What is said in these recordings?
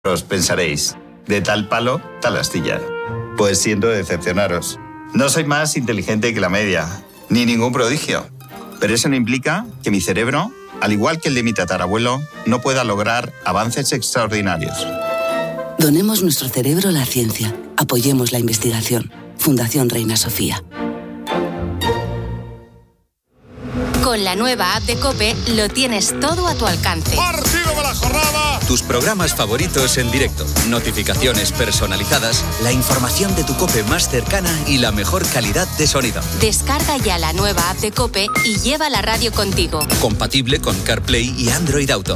Os pensaréis, de tal palo, tal astilla. Pues siento decepcionaros. No soy más inteligente que la media, ni ningún prodigio. Pero eso no implica que mi cerebro, al igual que el de mi tatarabuelo, no pueda lograr avances extraordinarios. Donemos nuestro cerebro a la ciencia. Apoyemos la investigación. Fundación Reina Sofía. Con la nueva app de COPE lo tienes todo a tu alcance. ¡Partido de la jornada! Tus programas favoritos en directo, notificaciones personalizadas, la información de tu COPE más cercana y la mejor calidad de sonido. Descarga ya la nueva app de COPE y lleva la radio contigo. Compatible con CarPlay y Android Auto.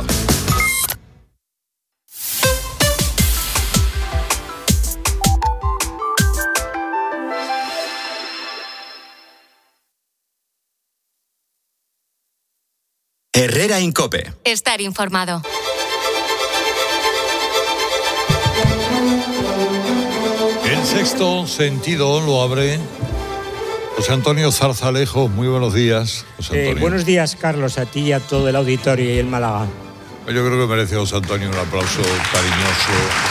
Herrera en COPE. Estar informado. El sexto sentido lo abre José Antonio Zarzalejo. Muy buenos días, José Antonio. Buenos días, Carlos, a ti y a todo el auditorio y el Málaga. Yo creo que merece José Antonio un aplauso cariñoso.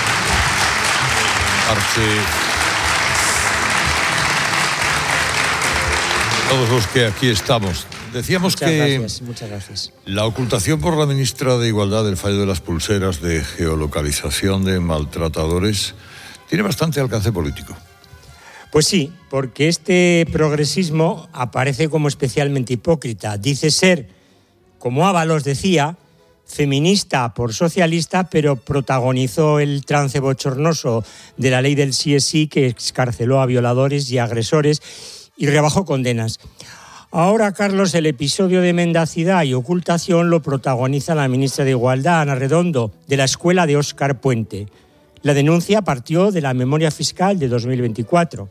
Todos los que aquí estamos. Decíamos muchas gracias. La ocultación por la ministra de Igualdad del fallo de las pulseras de geolocalización de maltratadores tiene bastante alcance político. Pues sí, porque este progresismo aparece como especialmente hipócrita. Dice ser, como Ábalos decía, feminista por socialista, pero protagonizó el trance bochornoso de la ley del sí es sí, que excarceló a violadores y agresores y rebajó condenas. Ahora, Carlos, el episodio de mendacidad y ocultación lo protagoniza la ministra de Igualdad, Ana Redondo, de la escuela de Óscar Puente. La denuncia partió de la memoria fiscal de 2024.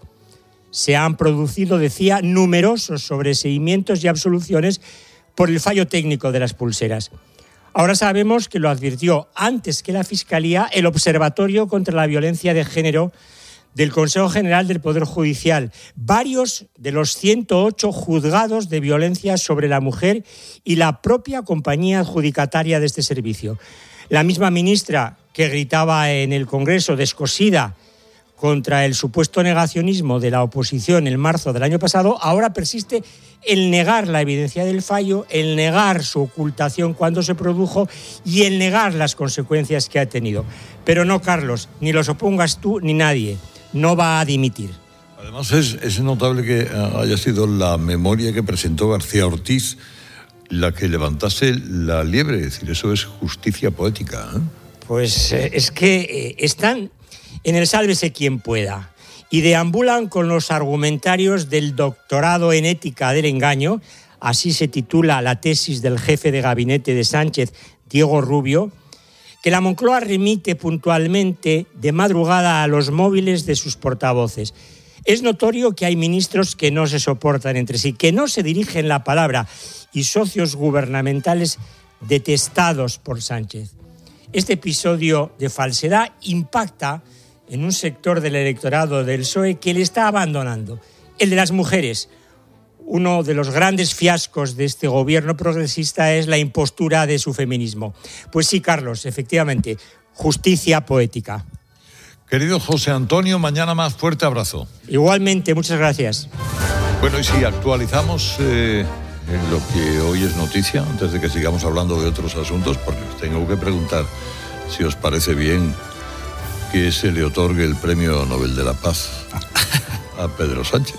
Se han producido, decía, numerosos sobreseimientos y absoluciones por el fallo técnico de las pulseras. Ahora sabemos que lo advirtió antes que la Fiscalía el Observatorio contra la Violencia de Género del Consejo General del Poder Judicial. Varios de los 108 juzgados de violencia sobre la mujer y la propia compañía adjudicataria de este servicio. La misma ministra que gritaba en el Congreso descosida contra el supuesto negacionismo de la oposición en marzo del año pasado, ahora persiste en negar la evidencia del fallo, en negar su ocultación cuando se produjo y en negar las consecuencias que ha tenido. Pero no, Carlos, ni los opongas tú ni nadie. No va a dimitir. Además es notable que haya sido la memoria que presentó García Ortiz la que levantase la liebre. Es decir, eso es justicia poética, ¿eh? Pues es que están en el sálvese quien pueda y deambulan con los argumentarios del doctorado en ética del engaño, así se titula la tesis del jefe de gabinete de Sánchez, Diego Rubio, que la Moncloa remite puntualmente de madrugada a los móviles de sus portavoces. Es notorio que hay ministros que no se soportan entre sí, que no se dirigen la palabra y socios gubernamentales detestados por Sánchez. Este episodio de falsedad impacta en un sector del electorado del PSOE que le está abandonando, el de las mujeres. Uno de los grandes fiascos de este gobierno progresista es la impostura de su feminismo. Pues sí, Carlos, efectivamente, justicia poética. Querido José Antonio, mañana más, fuerte abrazo. Igualmente, muchas gracias. Bueno, y si actualizamos en lo que hoy es noticia, antes de que sigamos hablando de otros asuntos, porque os tengo que preguntar si os parece bien que se le otorgue el Premio Nobel de la Paz a Pedro Sánchez.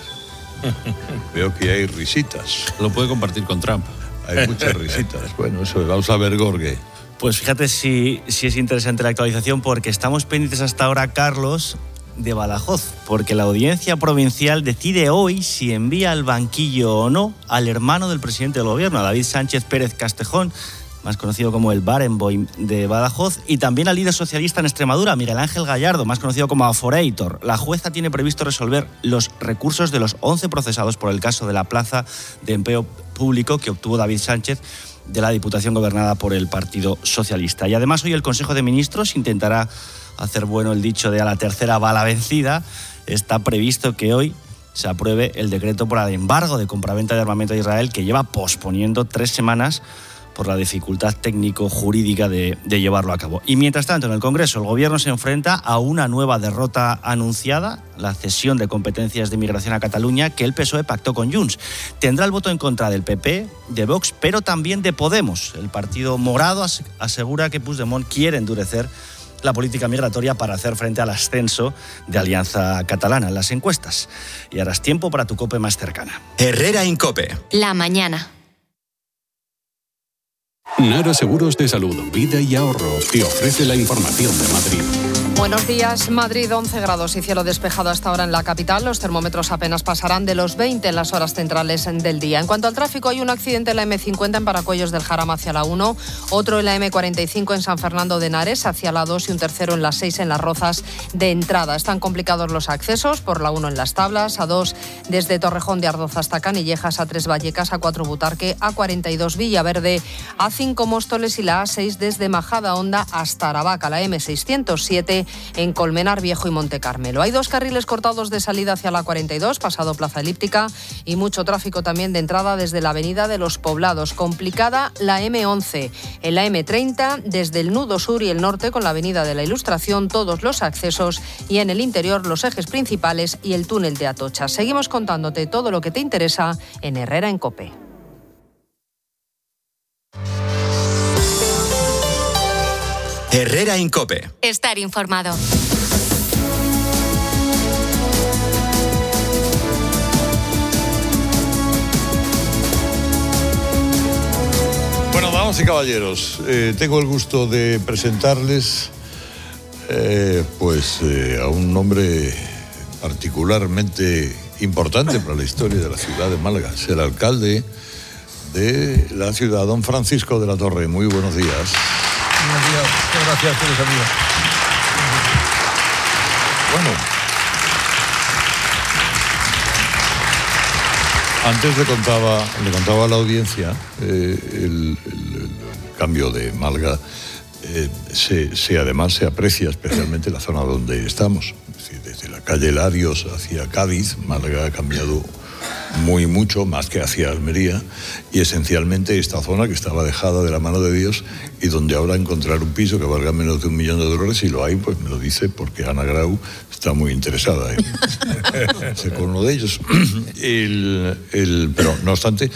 Veo que hay risitas. Lo puede compartir con Trump. Hay muchas risitas. Bueno, eso, vamos a ver, Gorge. Pues fíjate si es interesante la actualización, porque estamos pendientes hasta ahora, Carlos, de Badajoz, porque la audiencia provincial decide hoy si envía al banquillo o no al hermano del presidente del gobierno, a David Sánchez Pérez Castejón, más conocido como el Barenboim de Badajoz, y también al líder socialista en Extremadura, Miguel Ángel Gallardo, más conocido como Aforeitor. La jueza tiene previsto resolver los recursos de los 11 procesados por el caso de la plaza de empleo público que obtuvo David Sánchez de la Diputación gobernada por el Partido Socialista. Y además hoy el Consejo de Ministros intentará hacer bueno el dicho de a la tercera va la vencida. Está previsto que hoy se apruebe el decreto por el embargo de compraventa de armamento de Israel, que lleva posponiendo 3 semanas por la dificultad técnico-jurídica de llevarlo a cabo. Y mientras tanto, en el Congreso, el Gobierno se enfrenta a una nueva derrota anunciada, la cesión de competencias de inmigración a Cataluña que el PSOE pactó con Junts. Tendrá el voto en contra del PP, de Vox, pero también de Podemos. El partido morado asegura que Puigdemont quiere endurecer la política migratoria para hacer frente al ascenso de Alianza Catalana en las encuestas. Y ahora es tiempo para tu COPE más cercana. Herrera en COPE. La mañana. Nara Seguros de Salud, Vida y Ahorro te ofrece la información de Madrid. Buenos días, Madrid, 11 grados y cielo despejado hasta ahora en la capital. Los termómetros apenas pasarán de los 20 en las horas centrales del día. En cuanto al tráfico, hay un accidente en la M50 en Paracuellos del Jarama hacia la 1, otro en la M45 en San Fernando de Henares hacia la 2 y un tercero en la 6 en Las Rozas de entrada. Están complicados los accesos por la 1 en Las Tablas, a 2 desde Torrejón de Ardoz hasta Canillejas, a 3 Vallecas, a 4 Butarque, a 42 Villaverde, a 5 Móstoles y la A6 desde Majadahonda hasta Aravaca, la M607 en Colmenar Viejo y Monte Carmelo. Hay 2 carriles cortados de salida hacia la 42, pasado Plaza Elíptica, y mucho tráfico también de entrada desde la Avenida de los Poblados. Complicada la M11. En la M30, desde el nudo sur y el norte con la Avenida de la Ilustración, todos los accesos, y en el interior los ejes principales y el túnel de Atocha. Seguimos contándote todo lo que te interesa en Herrera en COPE. Herrera en COPE. Estar informado. Bueno, damas y caballeros, tengo el gusto de presentarles a un hombre particularmente importante para la historia de la ciudad de Málaga. Es el alcalde de la ciudad, don Francisco de la Torre. Muy buenos días. Buenos días, muchas gracias a todos, amigos. Bueno, antes le contaba a la audiencia el cambio de Málaga. Además se aprecia especialmente la zona donde estamos. Es decir, desde la calle Larios hacia Cádiz, Málaga ha cambiado mucho, más que hacia Almería, y esencialmente esta zona que estaba dejada de la mano de Dios y donde ahora encontrar un piso que valga menos de $1 millón, si lo hay, pues me lo dice, porque Ana Grau está muy interesada en ser con uno de ellos. Pero no obstante,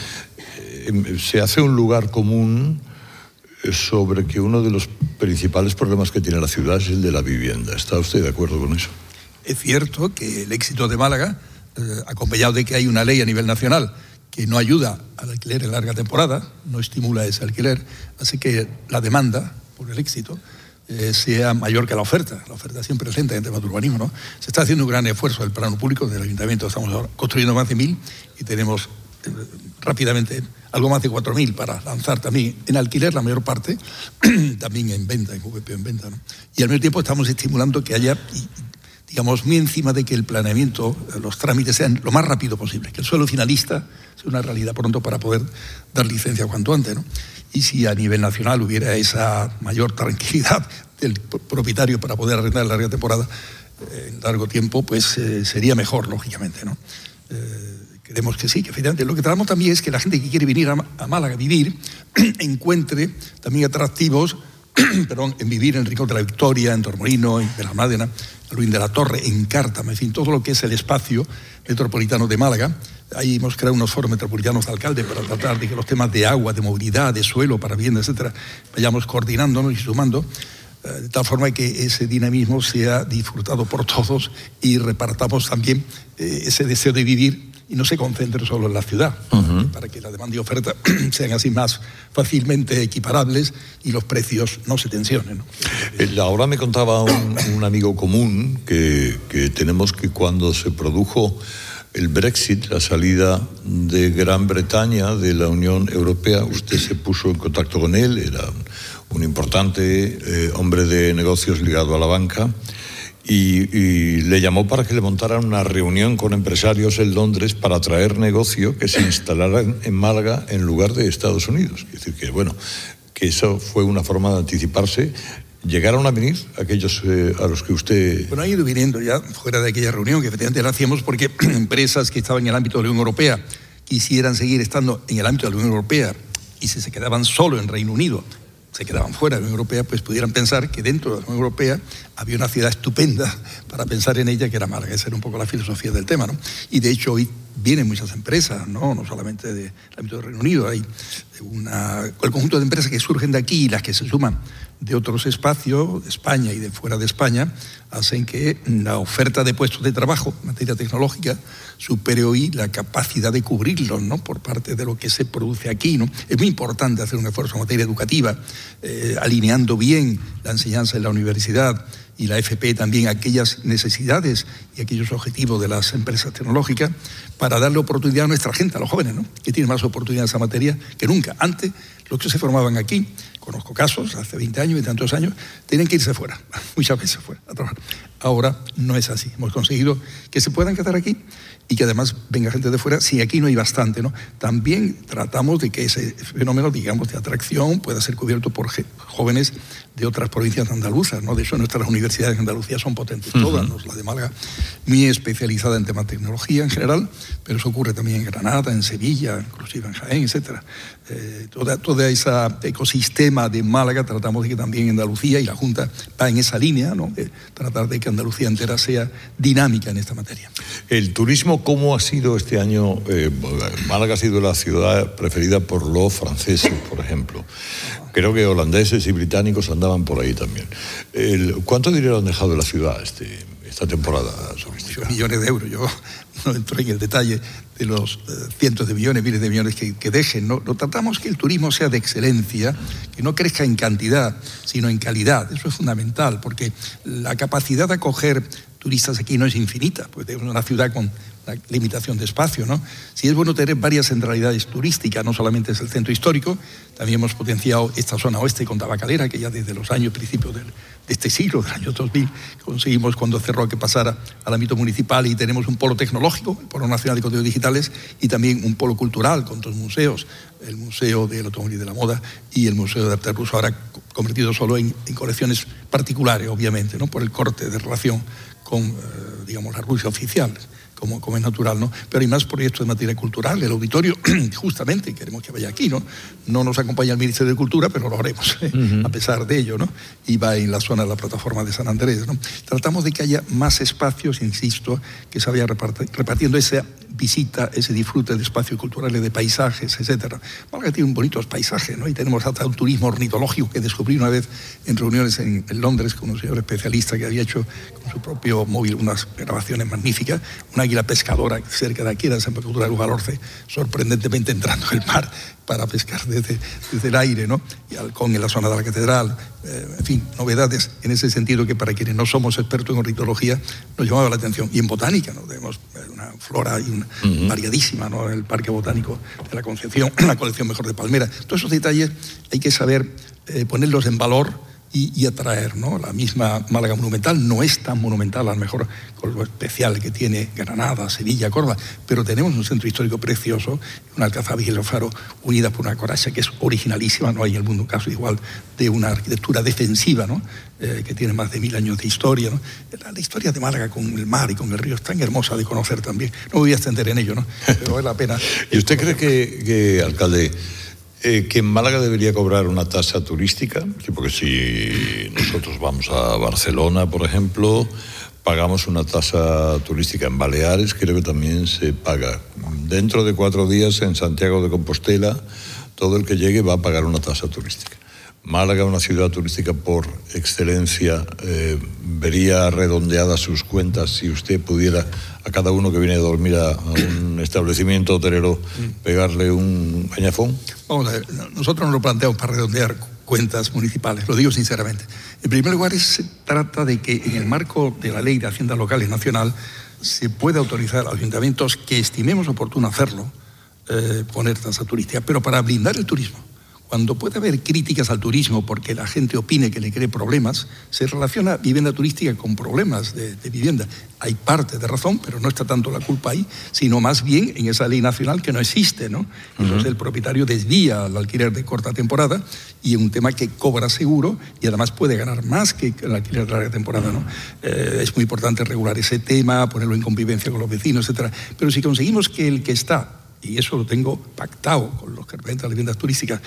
se hace un lugar común sobre que uno de los principales problemas que tiene la ciudad es el de la vivienda. ¿Está usted de acuerdo con eso? Es cierto que el éxito de Málaga, acompañado de que hay una ley a nivel nacional que no ayuda al alquiler en larga temporada, no estimula ese alquiler, hace que la demanda por el éxito sea mayor que la oferta. La oferta siempre es lenta en temas de urbanismo, ¿no? Se está haciendo un gran esfuerzo del plano público del ayuntamiento. Estamos ahora construyendo más de 1.000 y tenemos rápidamente algo más de 4.000 para lanzar también en alquiler la mayor parte, también en venta, en VP en venta, ¿no? Y al mismo tiempo estamos estimulando que haya, digamos, muy encima de que el planeamiento, los trámites sean lo más rápido posible, que el suelo finalista sea una realidad pronto para poder dar licencia cuanto antes, ¿no? Y si a nivel nacional hubiera esa mayor tranquilidad del propietario para poder arrendar en larga temporada, en largo tiempo, pues sería mejor, lógicamente, ¿no? Creemos que sí, que efectivamente. Lo que tratamos también es que la gente que quiere venir a Málaga a vivir encuentre también atractivos en vivir en Rincón de la Victoria, en Torremolinos, en Benalmádena, en Luis de la Torre, en Cártama, en fin, todo lo que es el espacio metropolitano de Málaga. Ahí hemos creado unos foros metropolitanos de alcalde para tratar de que los temas de agua, de movilidad, de suelo, para vivienda, etcétera, vayamos coordinándonos y sumando, de tal forma que ese dinamismo sea disfrutado por todos y repartamos también ese deseo de vivir y no se concentre solo en la ciudad, para que la demanda y oferta sean así más fácilmente equiparables y los precios no se tensionen, ¿no? Ahora me contaba un amigo común que tenemos, que cuando se produjo el Brexit, la salida de Gran Bretaña de la Unión Europea, usted se puso en contacto con él, era un importante hombre de negocios ligado a la banca, y le llamó para que le montaran una reunión con empresarios en Londres para atraer negocio que se instalaran en Málaga en lugar de Estados Unidos. Es decir, que eso fue una forma de anticiparse. ¿Llegaron a venir aquellos a los que usted...? Bueno, han ido viniendo ya fuera de aquella reunión, que efectivamente la hacíamos porque empresas que estaban en el ámbito de la Unión Europea quisieran seguir estando en el ámbito de la Unión Europea y si se quedaban solo en Reino Unido, se quedaban fuera de la Unión Europea, pues pudieran pensar que dentro de la Unión Europea había una ciudad estupenda para pensar en ella, que era Málaga. Esa era un poco la filosofía del tema, ¿no? Y de hecho hoy vienen muchas empresas, no solamente del ámbito del Reino Unido, hay el conjunto de empresas que surgen de aquí y las que se suman de otros espacios, de España y de fuera de España, hacen que la oferta de puestos de trabajo en materia tecnológica supere hoy la capacidad de cubrirlos, ¿no?, por parte de lo que se produce aquí, ¿no? Es muy importante hacer un esfuerzo en materia educativa, alineando bien la enseñanza en la universidad y la FP también aquellas necesidades y aquellos objetivos de las empresas tecnológicas, para darle oportunidad a nuestra gente, a los jóvenes, ¿no?, que tienen más oportunidad en esa materia que nunca. Antes, los que se formaban aquí, conozco casos, hace 20 años y tantos años, tienen que irse fuera, muchas veces fuera, a trabajar. Ahora no es así. Hemos conseguido que se puedan quedar aquí y que además venga gente de fuera, si aquí no hay bastante, ¿no? También tratamos de que ese fenómeno, digamos, de atracción pueda ser cubierto por jóvenes de otras provincias andaluzas, ¿no? De hecho, nuestras universidades en Andalucía son potentes todas, ¿no? La de Málaga, muy especializada en temas de tecnología en general, pero eso ocurre también en Granada, en Sevilla, inclusive en Jaén, etcétera. Toda esa ecosistema de Málaga tratamos de que también Andalucía, y la Junta va en esa línea, ¿no?, de tratar de que Andalucía entera sea dinámica en esta materia. El turismo, ¿cómo ha sido este año? Málaga ha sido la ciudad preferida por los franceses, por ejemplo. Creo que holandeses y británicos andaban por ahí también. ¿Cuánto dinero han dejado de la ciudad esta temporada turística? Millones de euros. Yo no entro en el detalle de los cientos de millones, miles de millones que dejen, ¿no? Lo tratamos que el turismo sea de excelencia, que no crezca en cantidad, sino en calidad. Eso es fundamental, porque la capacidad de acoger turistas aquí no es infinita, pues es una ciudad con una limitación de espacio, ¿no? Sí es bueno tener varias centralidades turísticas, no solamente es el centro histórico, también hemos potenciado esta zona oeste con Tabacalera, que ya desde los principios de este siglo, del año 2000, conseguimos cuando cerró que pasara al ámbito municipal, y tenemos un polo tecnológico, el Polo Nacional de Contenidos Digitales, y también un polo cultural con dos museos, el Museo del Automóvil y de la Moda y el Museo de Arte Ruso, ahora convertido solo en colecciones particulares, obviamente, ¿no?, por el corte de relación con, digamos, la Rusia oficial, como es natural, ¿no? Pero hay más proyectos de materia cultural. El auditorio, justamente, queremos que vaya aquí, ¿no? No nos acompaña el Ministerio de Cultura, pero lo haremos, a pesar de ello, ¿no? Y va en la zona de la plataforma de San Andrés, ¿no? Tratamos de que haya más espacios, insisto, que se vaya repartiendo esa visita, ese disfrute de espacios culturales, de paisajes, etcétera. Málaga tiene un bonitos paisajes, ¿no? Y tenemos hasta un turismo ornitológico que descubrí una vez en reuniones en Londres con un señor especialista que había hecho con su propio móvil unas grabaciones magníficas, una águila pescadora cerca de aquí, de la Sepultura de Lugalorce, sorprendentemente entrando en el mar para pescar desde el aire, ¿no? Y halcón en la zona de la catedral, en fin, novedades en ese sentido que para quienes no somos expertos en ornitología nos llamaba la atención. Y en botánica, ¿no? Tenemos una flora y variadísima, ¿no?, en el Parque Botánico de la Concepción, la colección mejor de Palmera. Todos esos detalles hay que saber ponerlos en valor y atraer, ¿no? La misma Málaga monumental no es tan monumental, a lo mejor con lo especial que tiene Granada, Sevilla, Córdoba, pero tenemos un centro histórico precioso, una alcazaba y el faro unida por una coraza que es originalísima, no hay en el mundo un caso igual de una arquitectura defensiva, ¿no?, que tiene más de 1000 años de historia, ¿no? La historia de Málaga con el mar y con el río es tan hermosa de conocer también. No me voy a extender en ello, ¿no? Pero vale la pena. ¿Y usted cree que alcalde, que en Málaga debería cobrar una tasa turística? Porque si nosotros vamos a Barcelona, por ejemplo, pagamos una tasa turística. En Baleares creo que también se paga. Dentro de 4 días en Santiago de Compostela, todo el que llegue va a pagar una tasa turística. Málaga, una ciudad turística por excelencia, vería redondeadas sus cuentas si usted pudiera a cada uno que viene a dormir a un establecimiento hotelero pegarle un añafón. Vamos a ver, nosotros no lo planteamos para redondear cuentas municipales, lo digo sinceramente. En primer lugar, se trata de que en el marco de la Ley de Haciendas Locales Nacional se puede autorizar a ayuntamientos que estimemos oportuno hacerlo, poner tasa turística, pero para blindar el turismo. Cuando puede haber críticas al turismo porque la gente opine que le cree problemas, se relaciona vivienda turística con problemas de vivienda. Hay parte de razón, pero no está tanto la culpa ahí, sino más bien en esa ley nacional que no existe, ¿no? Entonces el propietario desvía al alquiler de corta temporada y es un tema que cobra seguro y además puede ganar más que el alquiler de larga temporada, ¿no? Es muy importante regular ese tema, ponerlo en convivencia con los vecinos, etcétera. Pero si conseguimos que el que está y eso lo tengo pactado con los que representan las viviendas turísticas,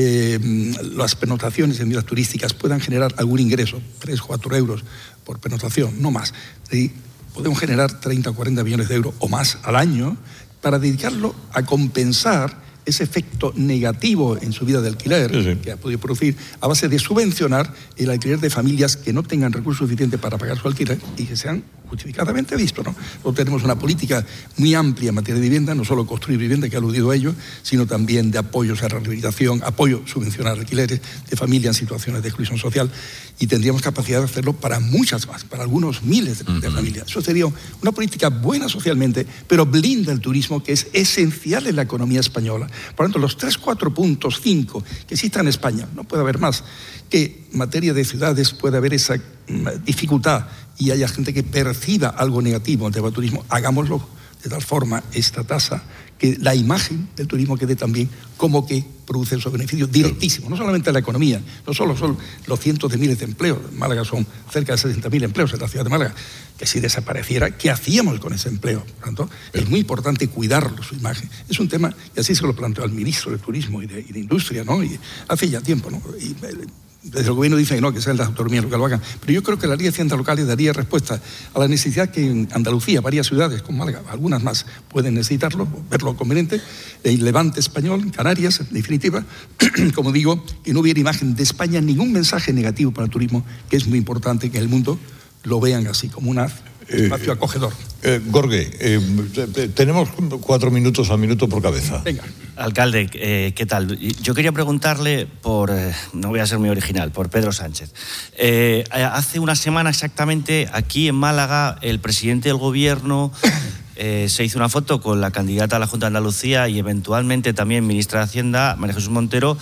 las pernoctaciones en viviendas turísticas puedan generar algún ingreso, 3 o 4 euros por pernoctación, no más. Y podemos generar 30 o 40 millones de euros o más al año para dedicarlo a compensar ese efecto negativo en su vida de alquiler que ha podido producir a base de subvencionar el alquiler de familias que no tengan recursos suficientes para pagar su alquiler y que sean justificadamente vistos, ¿no? Nosotros tenemos una política muy amplia en materia de vivienda, no solo construir vivienda, que ha aludido a ello, sino también de apoyos a rehabilitación, apoyo subvencionar alquileres de familias en situaciones de exclusión social, y tendríamos capacidad de hacerlo para muchas más, para algunos miles de familias. Eso sería una política buena socialmente, pero blinda el turismo, que es esencial en la economía española. Por lo tanto, los 3, 4 puntos, 5 que existan en España, no puede haber más, que en materia de ciudades puede haber esa dificultad y haya gente que perciba algo negativo en el tema del turismo, hagámoslo de tal forma, esta tasa, que la imagen del turismo quede también como que produce esos beneficios directísimos, no solamente en la economía, no solo son los cientos de miles de empleos, en Málaga son cerca de 60.000 empleos en la ciudad de Málaga, que si desapareciera, ¿qué hacíamos con ese empleo? Por tanto, es muy importante cuidarlo, su imagen. Es un tema, y así se lo planteó al ministro de Turismo y de Industria, ¿no? Y hace ya tiempo, ¿no? Y desde el gobierno dicen que sean las autonomías locales lo hagan, pero yo creo que la Ley de Haciendas Locales daría respuesta a la necesidad que en Andalucía, varias ciudades como Málaga, algunas más pueden necesitarlo, verlo conveniente, el Levante español, en Canarias, en definitiva, como digo, que no hubiera imagen de España, ningún mensaje negativo para el turismo, que es muy importante que en el mundo lo vean así, como un espacio acogedor. Jorge, tenemos 4 minutos al minuto por cabeza. Venga. Alcalde, ¿qué tal? Yo quería preguntarle por, no voy a ser muy original, por Pedro Sánchez. Hace una semana exactamente, aquí en Málaga, el presidente del gobierno se hizo una foto con la candidata a la Junta de Andalucía y eventualmente también ministra de Hacienda, María Jesús Montero,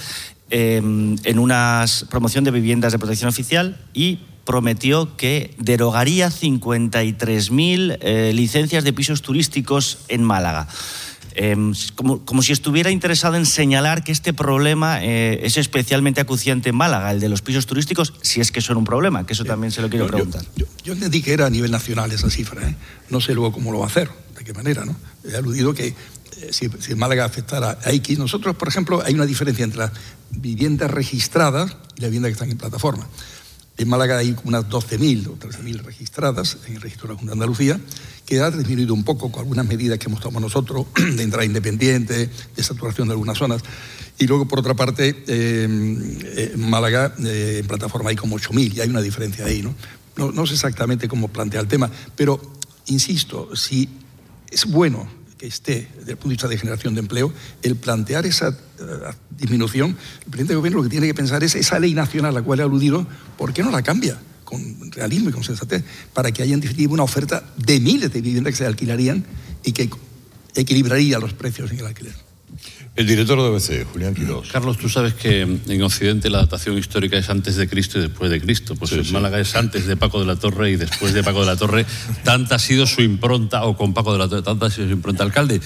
en una promoción de viviendas de protección oficial, y prometió que derogaría 53.000 licencias de pisos turísticos en Málaga. Como si estuviera interesado en señalar que este problema es especialmente acuciante en Málaga, el de los pisos turísticos, si es que son un problema, que eso también se lo quiero preguntar. Yo entendí que era a nivel nacional esa cifra, no sé luego cómo lo va a hacer, de qué manera, ¿no? He aludido que si Málaga afectara a X, nosotros, por ejemplo, hay una diferencia entre las viviendas registradas y las viviendas que están en plataforma. En Málaga hay unas 12.000 o 13.000 registradas en el registro de la Junta de Andalucía, que ha disminuido un poco con algunas medidas que hemos tomado nosotros, de entrada independiente, de saturación de algunas zonas. Y luego, por otra parte, en Málaga, en plataforma hay como 8.000, y hay una diferencia ahí, ¿no? No sé exactamente cómo plantea el tema, pero, insisto, si es bueno que esté, desde el punto de vista de generación de empleo, el plantear esa disminución, el presidente del gobierno lo que tiene que pensar es esa ley nacional a la cual he aludido, ¿por qué no la cambia con realismo y con sensatez, para que haya en definitiva una oferta de miles de viviendas que se alquilarían y que equilibraría los precios en el alquiler? El director de ABC, Julián Quirós. Carlos, tú sabes que en Occidente la datación histórica es antes de Cristo y después de Cristo. Pues en Málaga es antes de Paco de la Torre y después de Paco de la Torre. Tanta ha sido su impronta, o con Paco de la Torre, tanta ha sido su impronta. Alcalde,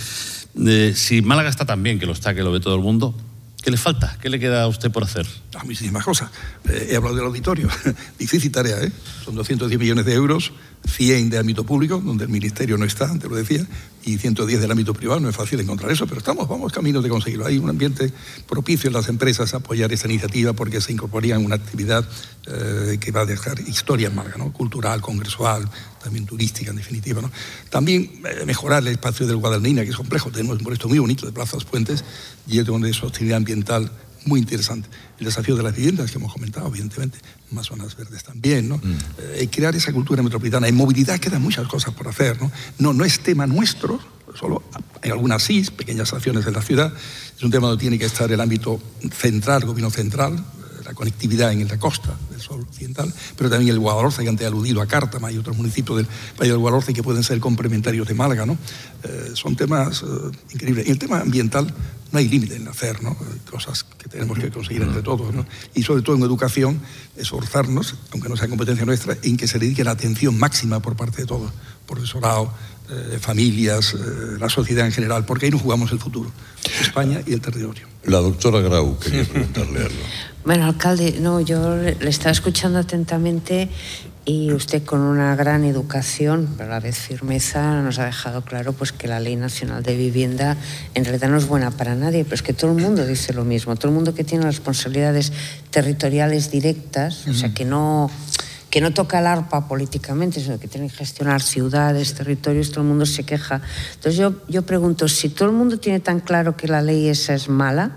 si Málaga está tan bien, que lo está, que lo ve todo el mundo, ¿qué le falta? ¿Qué le queda a usted por hacer? Muchísimas cosas. He hablado del auditorio. Difícil tarea, ¿eh? Son 210 millones de euros, 100 de ámbito público, donde el ministerio no está, te lo decía, y 110 del ámbito privado. No es fácil encontrar eso, pero vamos caminos de conseguirlo. Hay un ambiente propicio en las empresas a apoyar esta iniciativa, porque se incorporaría en una actividad que va a dejar historia en Málaga, ¿no? Cultural, congresual, también turística, en definitiva, ¿no? También mejorar el espacio del Guadalmina, que es complejo. Tenemos un proyecto muy bonito de plazas, puentes, y es de sostenibilidad ambiental muy interesante. El desafío de las viviendas que hemos comentado, evidentemente, más zonas verdes también, ¿no? Crear esa cultura metropolitana. En movilidad quedan muchas cosas por hacer, ¿no? No es tema nuestro, solo en algunas sí, pequeñas acciones en la ciudad. Es un tema donde tiene que estar el ámbito central, gobierno central, la conectividad en la costa del Sol Occidental, pero también el Guadalhorce, que antes he aludido a Cártama y otros municipios del Valle del Guadalhorce que pueden ser complementarios de Málaga, ¿no? Son temas increíbles. En el tema ambiental no hay límite en hacer, ¿no? Cosas que tenemos que conseguir entre todos, ¿no? Y sobre todo en educación, esforzarnos, aunque no sea competencia nuestra, en que se le dedique la atención máxima por parte de todos, profesorado, familias, la sociedad en general, porque ahí nos jugamos el futuro, España y el territorio. La doctora Grau quería preguntarle algo. Bueno, alcalde, no, yo le estaba escuchando atentamente Y usted, con una gran educación, pero a la vez firmeza, nos ha dejado claro pues que la Ley Nacional de Vivienda en realidad no es buena para nadie, pero es que todo el mundo dice lo mismo. Todo el mundo que tiene responsabilidades territoriales directas, o sea, que no toca el arpa políticamente, sino que tiene que gestionar ciudades, territorios, todo el mundo se queja. Entonces yo pregunto, si todo el mundo tiene tan claro que la ley esa es mala,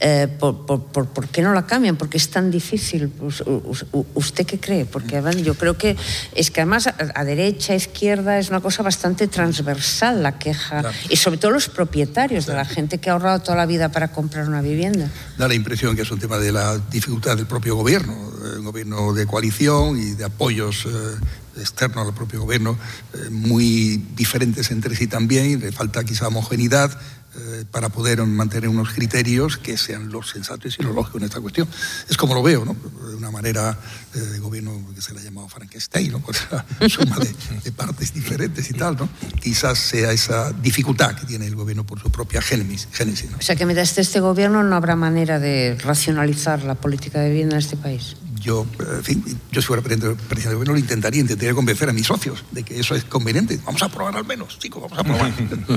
¿por qué no la cambian? ¿Por qué es tan difícil? ¿Usted qué cree? Porque yo creo que es que además a derecha, a izquierda, es una cosa bastante transversal la queja, claro. Y sobre todo los propietarios, claro, de la gente que ha ahorrado toda la vida para comprar una vivienda. Da la impresión que es un tema de la dificultad del propio gobierno, un gobierno de coalición y de apoyos externos al propio gobierno, muy diferentes entre sí también, le falta quizá homogeneidad para poder mantener unos criterios que sean los sensatos y los lógicos en esta cuestión. Es como lo veo, ¿no? De una manera de gobierno que se le ha llamado Frankenstein, ¿no? Pues la suma de partes diferentes y tal, ¿no? Quizás sea esa dificultad que tiene el gobierno por su propia génesis, ¿no? O sea, que mientras este gobierno no habrá manera de racionalizar la política de vivienda en este país. Yo, en fin, yo si fuera presidente del gobierno lo intentaría convencer a mis socios de que eso es conveniente. Vamos a probar al menos, chicos, vamos a probar.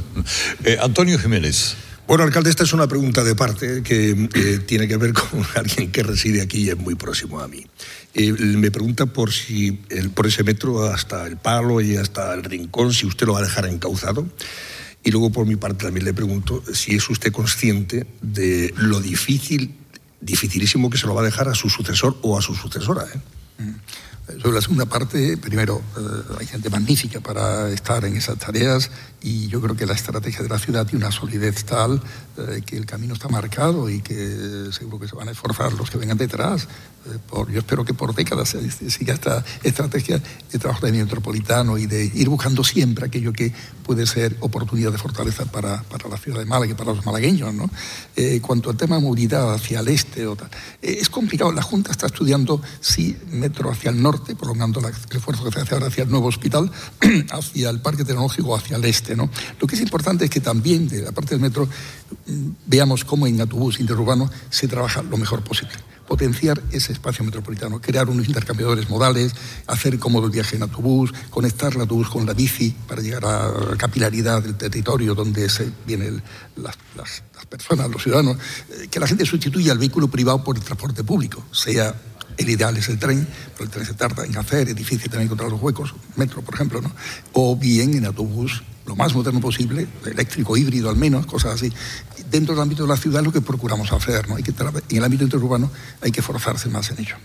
Antonio Jiménez. Bueno, alcalde, esta es una pregunta de parte que tiene que ver con alguien que reside aquí y es muy próximo a mí. Me pregunta por ese metro hasta El Palo y hasta El Rincón, si usted lo va a dejar encauzado. Y luego, por mi parte, también le pregunto si es usted consciente de lo dificilísimo que se lo va a dejar a su sucesor o a su sucesora. Sobre la segunda parte, primero, hay gente magnífica para estar en esas tareas y yo creo que la estrategia de la ciudad tiene una solidez tal que el camino está marcado y que seguro que se van a esforzar los que vengan detrás. Yo espero que por décadas se siga esta estrategia de trabajo de metropolitano y de ir buscando siempre aquello que puede ser oportunidad de fortaleza para la ciudad de Málaga y para los malagueños, ¿no? Cuanto al tema de movilidad hacia el este o tal, es complicado. La Junta está estudiando si metro hacia el norte, prolongando el esfuerzo que se hace ahora hacia el nuevo hospital, hacia el parque tecnológico, hacia el este, ¿no? Lo que es importante es que también de la parte del metro veamos cómo en autobús interurbano se trabaja lo mejor posible. Potenciar ese espacio metropolitano, crear unos intercambiadores modales, hacer cómodo el viaje en autobús, conectar el autobús con la bici para llegar a la capilaridad del territorio donde vienen las personas, los ciudadanos, que la gente sustituya el vehículo privado por el transporte público, sea... El ideal es el tren, pero el tren se tarda en hacer, es difícil también encontrar los huecos, metro, por ejemplo, ¿no? O bien en autobús, lo más moderno posible, eléctrico, híbrido al menos, cosas así. Dentro del ámbito de la ciudad es lo que procuramos hacer, ¿no? En el ámbito interurbano hay que forzarse más en ello.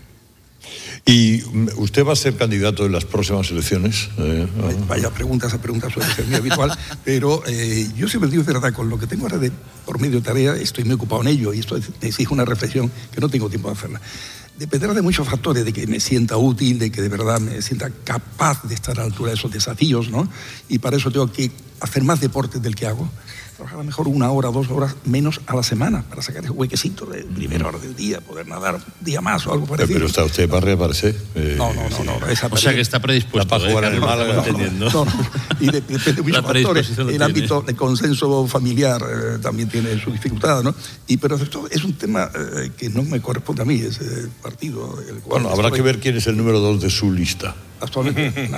¿Y usted va a ser candidato en las próximas elecciones? Vaya pregunta, esa pregunta suele ser muy habitual, pero yo siempre digo, es verdad, con lo que tengo ahora por medio de tarea, estoy muy ocupado en ello y esto exige una reflexión que no tengo tiempo de hacerla. Dependerá de muchos factores, de que me sienta útil, de que de verdad me sienta capaz de estar a la altura de esos desafíos, ¿no? Y para eso tengo que hacer más deporte del que hago. Trabajar a lo mejor 1 hora, 2 horas menos a la semana para sacar ese huequecito de primera hora del día, poder nadar un día más o algo parecido. Pero está usted para reaparecer. No. O sea que está predispuesto. Para jugar en el Málaga. Entendiendo. Y depende de muchos factores. El ámbito de consenso familiar también tiene su dificultad, ¿no? Pero esto es un tema que no me corresponde a mí, es el partido. Bueno, habrá que ver quién es el número 2 de su lista. Actualmente.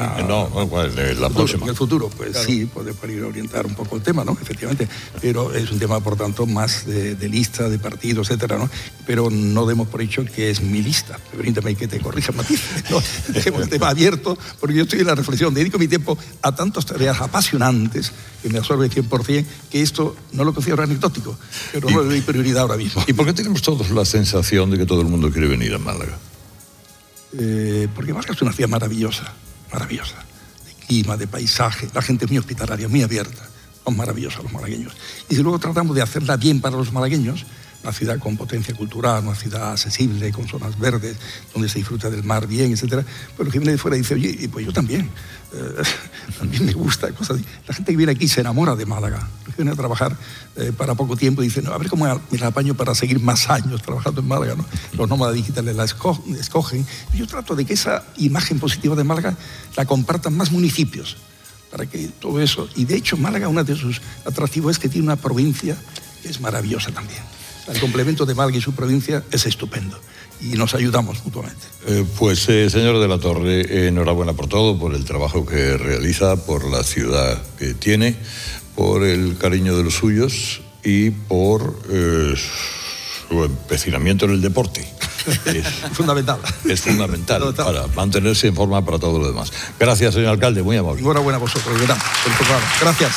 La próxima. En el futuro, pues claro. Sí, puede ir a orientar un poco el tema, ¿no? Efectivamente. Pero es un tema, por tanto, más de lista, de partido, etcétera, ¿no? Pero no demos por hecho que es mi lista. Permítame que te corrija, Matiz. ¿No? Dejemos el tema abierto, porque yo estoy en la reflexión. Dedico mi tiempo a tantas tareas apasionantes que me absorbe 100%, que esto no lo considero anecdótico, pero no le doy prioridad ahora mismo. ¿Y por qué tenemos todos la sensación de que todo el mundo quiere venir a Málaga? Porque Málaga es una ciudad maravillosa, de clima, de paisaje, la gente es muy hospitalaria, muy abierta, son maravillosos los malagueños. Y si luego tratamos de hacerla bien para los malagueños, una ciudad con potencia cultural, una ciudad accesible, con zonas verdes, donde se disfruta del mar bien, etcétera, pues el que viene de fuera dice, oye, pues yo también me gusta, cosas así. La gente que viene aquí se enamora de Málaga, los que vienen a trabajar para poco tiempo dicen, no, a ver cómo me la apaño para seguir más años trabajando en Málaga, ¿no? Los nómadas digitales la escogen. Yo trato de que esa imagen positiva de Málaga la compartan más municipios, para que todo eso, y de hecho Málaga, uno de sus atractivos es que tiene una provincia que es maravillosa también. El complemento de Málaga y su provincia es estupendo. y nos ayudamos mutuamente. Señor de la Torre, enhorabuena por todo, por el trabajo que realiza, por la ciudad que tiene, por el cariño de los suyos y por su empecinamiento en el deporte. Es fundamental. Es fundamental para mantenerse en forma para todo lo demás. Gracias, señor alcalde, muy amable. Enhorabuena a vosotros, por el programa. Gracias.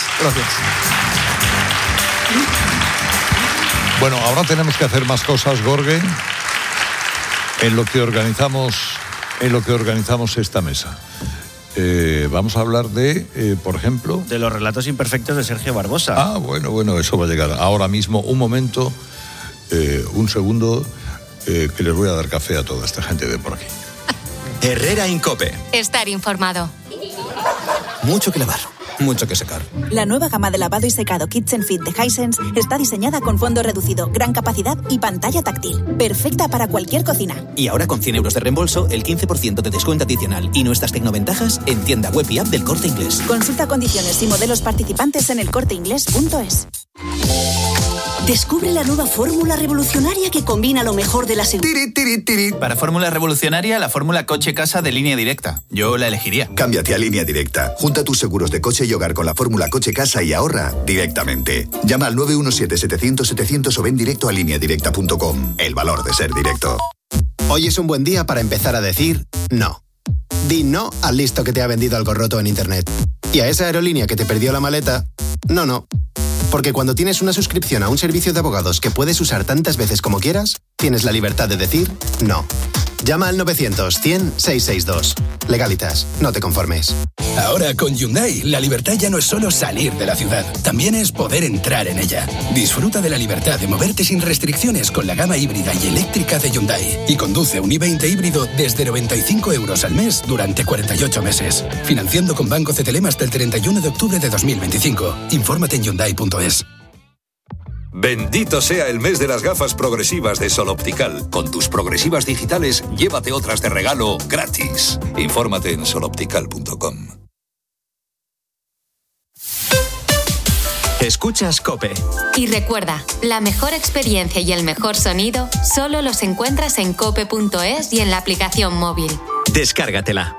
Bueno, ahora tenemos que hacer más cosas, Gorge, en lo que organizamos esta mesa. Vamos a hablar de, por ejemplo... De los relatos imperfectos de Sergio Barbosa. Ah, bueno, eso va a llegar. Ahora mismo, un momento, un segundo, que les voy a dar café a toda esta gente de por aquí. Herrera Incope. Estar informado. Mucho que lavar, mucho que secar. La nueva gama de lavado y secado Kitchen Fit de Hisense está diseñada con fondo reducido, gran capacidad y pantalla táctil. Perfecta para cualquier cocina. Y ahora con 100 euros de reembolso, el 15% de descuento adicional y nuestras tecnoventajas en tienda web y app del Corte Inglés. Consulta condiciones y modelos participantes en elcorteinglés.es. Descubre la nueva fórmula revolucionaria que combina lo mejor de la seguridad. Para fórmula revolucionaria, la fórmula coche-casa de Línea Directa. Yo la elegiría. Cámbiate a Línea Directa. Junta tus seguros de coche y hogar con la fórmula coche-casa y ahorra directamente. Llama al 917-700-700 o ven directo a lineadirecta.com. El valor de ser directo. Hoy es un buen día para empezar a decir no. Di no al listo que te ha vendido algo roto en internet. Y a esa aerolínea que te perdió la maleta, no. Porque cuando tienes una suscripción a un servicio de abogados que puedes usar tantas veces como quieras, tienes la libertad de decir no. Llama al 900-100-662. Legalitas, no te conformes. Ahora con Hyundai, la libertad ya no es solo salir de la ciudad, también es poder entrar en ella. Disfruta de la libertad de moverte sin restricciones con la gama híbrida y eléctrica de Hyundai. Y conduce un i20 híbrido desde 95 euros al mes durante 48 meses. Financiando con Banco CTLM hasta el 31 de octubre de 2025. Infórmate en Hyundai.es. Bendito sea el mes de las gafas progresivas de Sol Optical. Con tus progresivas digitales, llévate otras de regalo gratis. Infórmate en soloptical.com. Escuchas COPE. Y recuerda, la mejor experiencia y el mejor sonido solo los encuentras en cope.es y en la aplicación móvil. Descárgatela.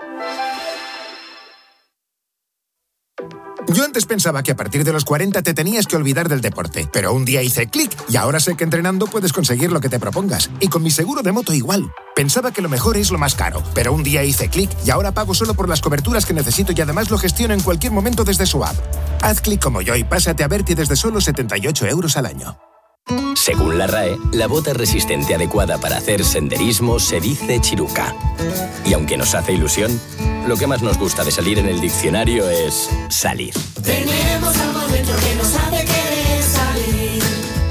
Yo antes pensaba que a partir de los 40 te tenías que olvidar del deporte, pero un día hice clic y ahora sé que entrenando puedes conseguir lo que te propongas. Y con mi seguro de moto igual. Pensaba que lo mejor es lo más caro, pero un día hice clic y ahora pago solo por las coberturas que necesito y además lo gestiono en cualquier momento desde su app. Haz clic como yo y pásate a Berti desde solo 78 euros al año. Según la RAE, la bota resistente adecuada para hacer senderismo se dice chiruca. Y aunque nos hace ilusión, lo que más nos gusta de salir en el diccionario es salir. Tenemos algo dentro que nos hace querer salir.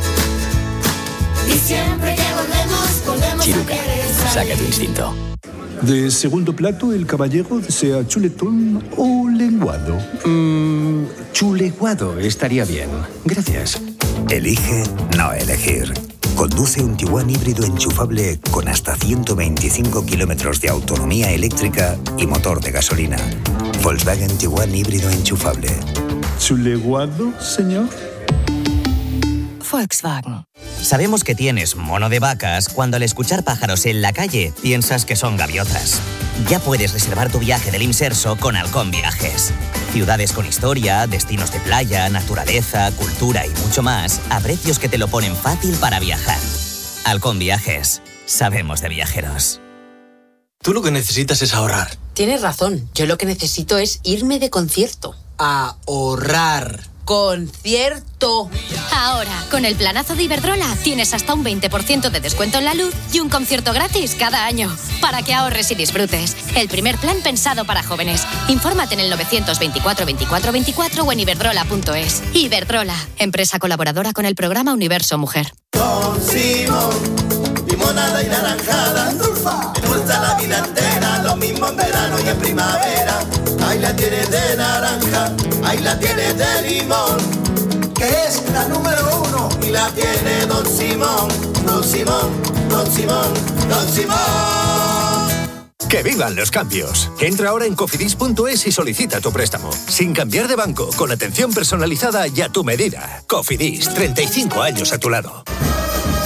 Y siempre que volvemos Chiruca, a querer salir. saca tu instinto. De segundo plato, el caballero desea chuletón o lenguado. Chuleguado estaría bien. Gracias. Elige no elegir. Conduce un Tiguan híbrido enchufable con hasta 125 kilómetros de autonomía eléctrica y motor de gasolina. Volkswagen Tiguan híbrido enchufable. ¿Chuleguado, señor? Volkswagen. Sabemos que tienes mono de vacas cuando al escuchar pájaros en la calle piensas que son gaviotas. Ya puedes reservar tu viaje del Imserso con Halcón Viajes. Ciudades con historia, destinos de playa, naturaleza, cultura y mucho más a precios que te lo ponen fácil para viajar. Halcón Viajes. Sabemos de viajeros. Tú lo que necesitas es ahorrar. Tienes razón. Yo lo que necesito es irme de concierto. Ahorrar. ¡Concierto! Ahora, con el planazo de Iberdrola, tienes hasta un 20% de descuento en la luz y un concierto gratis cada año. Para que ahorres y disfrutes. El primer plan pensado para jóvenes. Infórmate en el 924 24 24 o en iberdrola.es. Iberdrola, empresa colaboradora con el programa Universo Mujer. Don Simón, limonada y naranjada. Me gusta la vida entera, lo mismo en verano y en primavera. Ahí la tienes de naranja, ahí la tienes de limón, que es la número 1. Y la tiene Don Simón, Don Simón, Don Simón, Don Simón. ¡Que vivan los cambios! Entra ahora en cofidis.es y solicita tu préstamo. Sin cambiar de banco, con atención personalizada y a tu medida. Cofidis, 35 años a tu lado.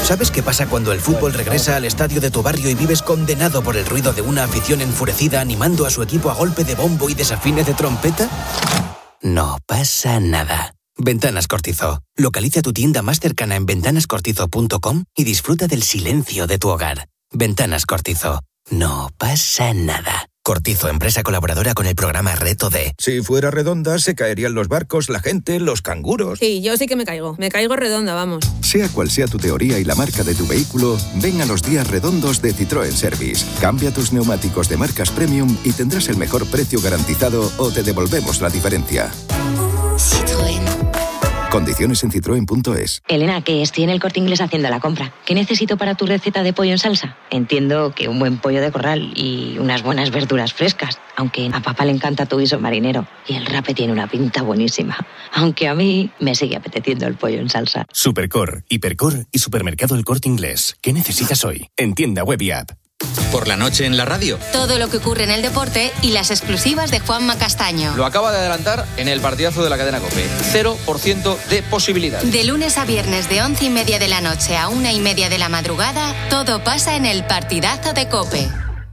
¿Sabes qué pasa cuando el fútbol regresa al estadio de tu barrio y vives condenado por el ruido de una afición enfurecida animando a su equipo a golpe de bombo y desafines de trompeta? No pasa nada. Ventanas Cortizo. Localiza tu tienda más cercana en ventanascortizo.com y disfruta del silencio de tu hogar. Ventanas Cortizo. No pasa nada. Cortizo, empresa colaboradora con el programa Reto D. Si fuera redonda, se caerían los barcos, la gente, los canguros. Sí, yo sí que me caigo. Me caigo redonda, vamos. Sea cual sea tu teoría y la marca de tu vehículo, ven a los días redondos de Citroën Service. Cambia tus neumáticos de marcas premium y tendrás el mejor precio garantizado o te devolvemos la diferencia. Citroën. Condiciones en citroen.es. Elena, que estoy en el Corte Inglés haciendo la compra. ¿Qué necesito para tu receta de pollo en salsa? Entiendo que un buen pollo de corral y unas buenas verduras frescas. Aunque a papá le encanta tu guiso marinero. Y el rape tiene una pinta buenísima. Aunque a mí me sigue apeteciendo el pollo en salsa. Supercor, Hipercor y Supermercado El Corte Inglés. ¿Qué necesitas hoy? En tienda web y app. Por la noche en la radio. Todo lo que ocurre en el deporte y las exclusivas de Juanma Castaño. Lo acaba de adelantar en el partidazo de la cadena COPE. 0% de posibilidades. De lunes a viernes de 11:30 de la noche a 1:30 de la madrugada, todo pasa en el partidazo de COPE.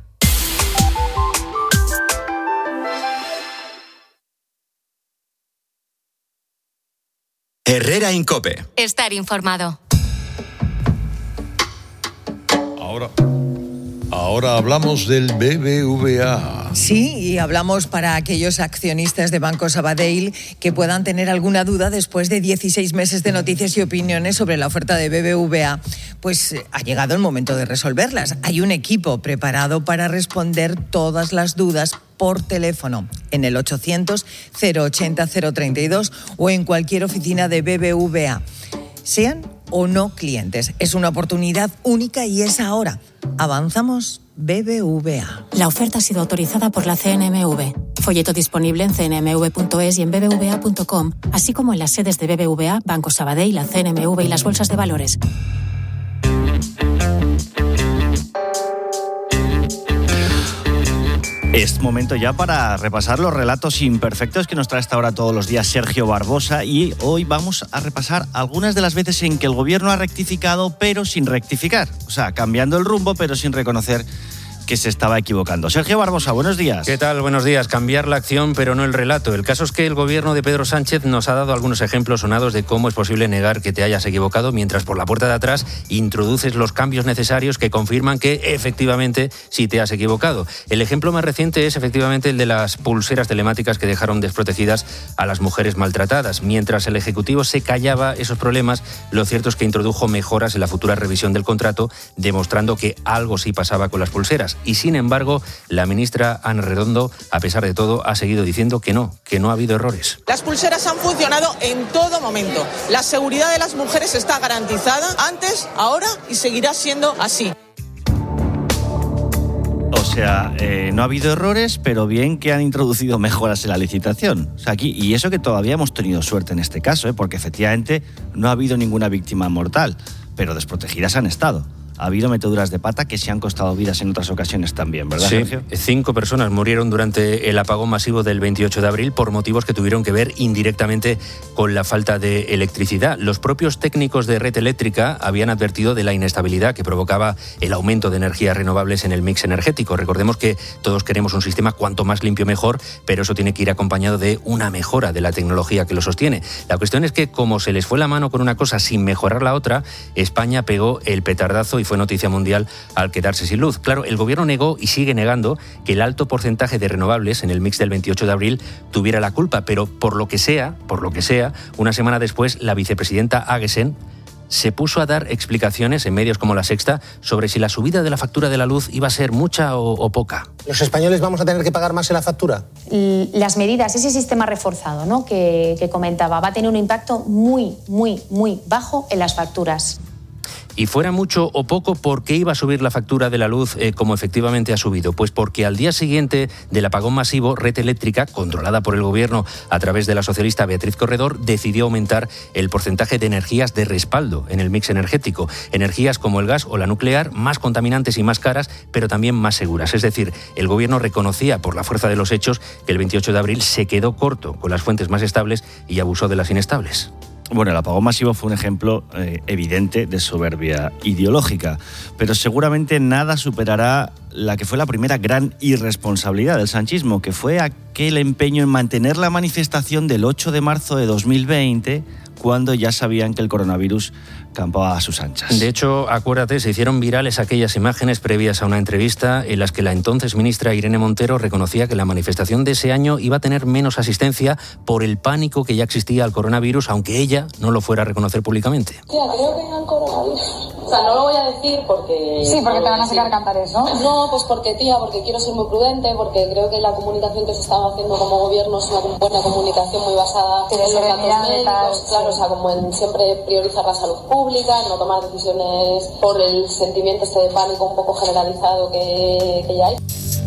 Herrera Incope. Estar informado. Ahora hablamos del BBVA. Sí, y hablamos para aquellos accionistas de Banco Sabadell que puedan tener alguna duda después de 16 meses de noticias y opiniones sobre la oferta de BBVA. Pues ha llegado el momento de resolverlas. Hay un equipo preparado para responder todas las dudas por teléfono en el 800-080-032 o en cualquier oficina de BBVA. Sean o no clientes. Es una oportunidad única y es ahora. Avanzamos BBVA. La oferta ha sido autorizada por la CNMV. Folleto disponible en cnmv.es y en bbva.com, así como en las sedes de BBVA, Banco Sabadell, la CNMV y las bolsas de valores. Es momento ya para repasar los relatos imperfectos que nos trae hasta ahora todos los días Sergio Barbosa, y hoy vamos a repasar algunas de las veces en que el gobierno ha rectificado pero sin rectificar, o sea, cambiando el rumbo pero sin reconocer que se estaba equivocando. Sergio Barbosa, buenos días. ¿Qué tal? Buenos días. Cambiar la acción, pero no el relato. El caso es que el gobierno de Pedro Sánchez nos ha dado algunos ejemplos sonados de cómo es posible negar que te hayas equivocado, mientras por la puerta de atrás introduces los cambios necesarios que confirman que efectivamente sí te has equivocado. El ejemplo más reciente es efectivamente el de las pulseras telemáticas que dejaron desprotegidas a las mujeres maltratadas. Mientras el Ejecutivo se callaba esos problemas, lo cierto es que introdujo mejoras en la futura revisión del contrato, demostrando que algo sí pasaba con las pulseras. Y sin embargo, la ministra Ana Redondo, a pesar de todo, ha seguido diciendo que no ha habido errores. Las pulseras han funcionado en todo momento. La seguridad de las mujeres está garantizada antes, ahora y seguirá siendo así. O sea, no ha habido errores, pero bien que han introducido mejoras en la licitación. O sea, aquí, y eso que todavía hemos tenido suerte en este caso, porque efectivamente no ha habido ninguna víctima mortal, pero desprotegidas han estado. Ha habido meteduras de pata que se han costado vidas en otras ocasiones también, ¿verdad, sí, Sergio? 5 personas murieron durante el apagón masivo del 28 de abril por motivos que tuvieron que ver indirectamente con la falta de electricidad. Los propios técnicos de red eléctrica habían advertido de la inestabilidad que provocaba el aumento de energías renovables en el mix energético. Recordemos que todos queremos un sistema cuanto más limpio mejor, pero eso tiene que ir acompañado de una mejora de la tecnología que lo sostiene. La cuestión es que, como se les fue la mano con una cosa sin mejorar la otra, España pegó el petardazo y fue noticia mundial al quedarse sin luz. Claro, el gobierno negó y sigue negando que el alto porcentaje de renovables en el mix del 28 de abril tuviera la culpa, pero por lo que sea, una semana después la vicepresidenta Aguesen se puso a dar explicaciones en medios como La Sexta sobre si la subida de la factura de la luz iba a ser mucha o poca. ¿Los españoles vamos a tener que pagar más en la factura? Las medidas, ese sistema reforzado, ¿no?, que comentaba, va a tener un impacto muy, muy, muy bajo en las facturas. Y fuera mucho o poco, ¿por qué iba a subir la factura de la luz como efectivamente ha subido? Pues porque al día siguiente del apagón masivo, Red Eléctrica, controlada por el gobierno a través de la socialista Beatriz Corredor, decidió aumentar el porcentaje de energías de respaldo en el mix energético. Energías como el gas o la nuclear, más contaminantes y más caras, pero también más seguras. Es decir, el gobierno reconocía por la fuerza de los hechos que el 28 de abril se quedó corto con las fuentes más estables y abusó de las inestables. Bueno, el apagón masivo fue un ejemplo evidente de soberbia ideológica, pero seguramente nada superará la que fue la primera gran irresponsabilidad del sanchismo, que fue aquel empeño en mantener la manifestación del 8 de marzo de 2020, cuando ya sabían que el coronavirus campaba a sus anchas. De hecho, acuérdate, se hicieron virales aquellas imágenes previas a una entrevista en las que la entonces ministra Irene Montero reconocía que la manifestación de ese año iba a tener menos asistencia por el pánico que ya existía al coronavirus, aunque ella no lo fuera a reconocer públicamente. Tía, creo que tengo el coronavirus. O sea, no lo voy a decir porque... Sí, porque te van a sacar cantares, ¿no? No, pues porque, tía, porque quiero ser muy prudente, porque creo que la comunicación que se estaba haciendo como gobierno es una buena comunicación muy basada en los datos médicos, claro, o sea, como en siempre priorizar la salud pública, no tomar decisiones por el sentimiento este de pánico un poco generalizado que ya hay.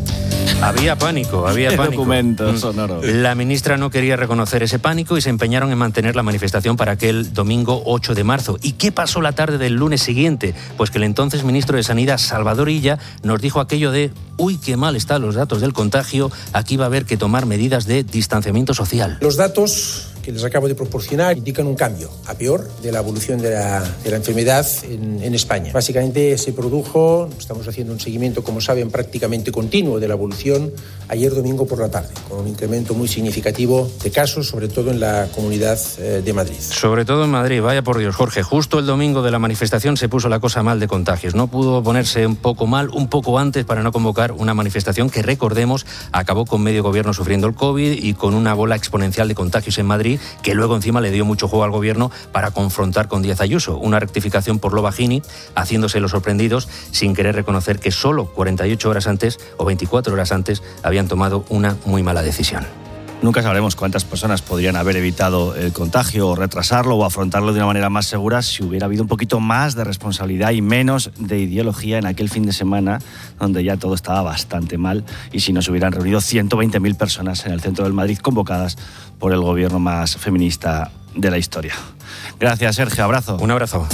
Había pánico. Documento sonoro. La ministra no quería reconocer ese pánico y se empeñaron en mantener la manifestación para aquel domingo 8 de marzo. ¿Y qué pasó la tarde del lunes siguiente? Pues que el entonces ministro de Sanidad, Salvador Illa, nos dijo aquello de «Uy, qué mal están los datos del contagio, aquí va a haber que tomar medidas de distanciamiento social». Los datos que les acabo de proporcionar indican un cambio a peor de la evolución de la enfermedad en España. Básicamente se produjo, estamos haciendo un seguimiento, como saben, prácticamente continuo de la evolución ayer domingo por la tarde, con un incremento muy significativo de casos, sobre todo en la Comunidad de Madrid. Sobre todo en Madrid, vaya por Dios, Jorge. Justo el domingo de la manifestación se puso la cosa mal de contagios. No pudo ponerse un poco mal, un poco antes, para no convocar una manifestación que, recordemos, acabó con medio gobierno sufriendo el COVID y con una bola exponencial de contagios en Madrid, que luego encima le dio mucho juego al gobierno para confrontar con Díaz Ayuso. Una rectificación por lo bajini, haciéndose los sorprendidos sin querer reconocer que solo 48 horas antes o 24 horas antes habían tomado una muy mala decisión. Nunca sabremos cuántas personas podrían haber evitado el contagio o retrasarlo o afrontarlo de una manera más segura si hubiera habido un poquito más de responsabilidad y menos de ideología en aquel fin de semana donde ya todo estaba bastante mal y si no se hubieran reunido 120.000 personas en el centro del Madrid convocadas por el gobierno más feminista de la historia. Gracias, Sergio. Abrazo. Un abrazo.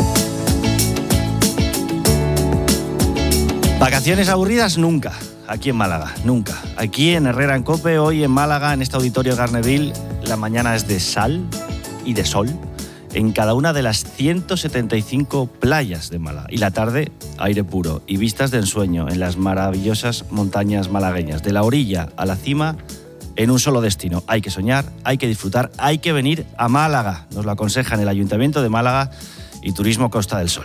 ¿Vacaciones aburridas? Nunca. Aquí en Málaga, nunca. Aquí en Herrera en COPE, hoy en Málaga, en este auditorio Garneville, la mañana es de sal y de sol en cada una de las 175 playas de Málaga. Y la tarde, aire puro y vistas de ensueño en las maravillosas montañas malagueñas. De la orilla a la cima, en un solo destino. Hay que soñar, hay que disfrutar, hay que venir a Málaga. Nos lo aconsejan el Ayuntamiento de Málaga y Turismo Costa del Sol.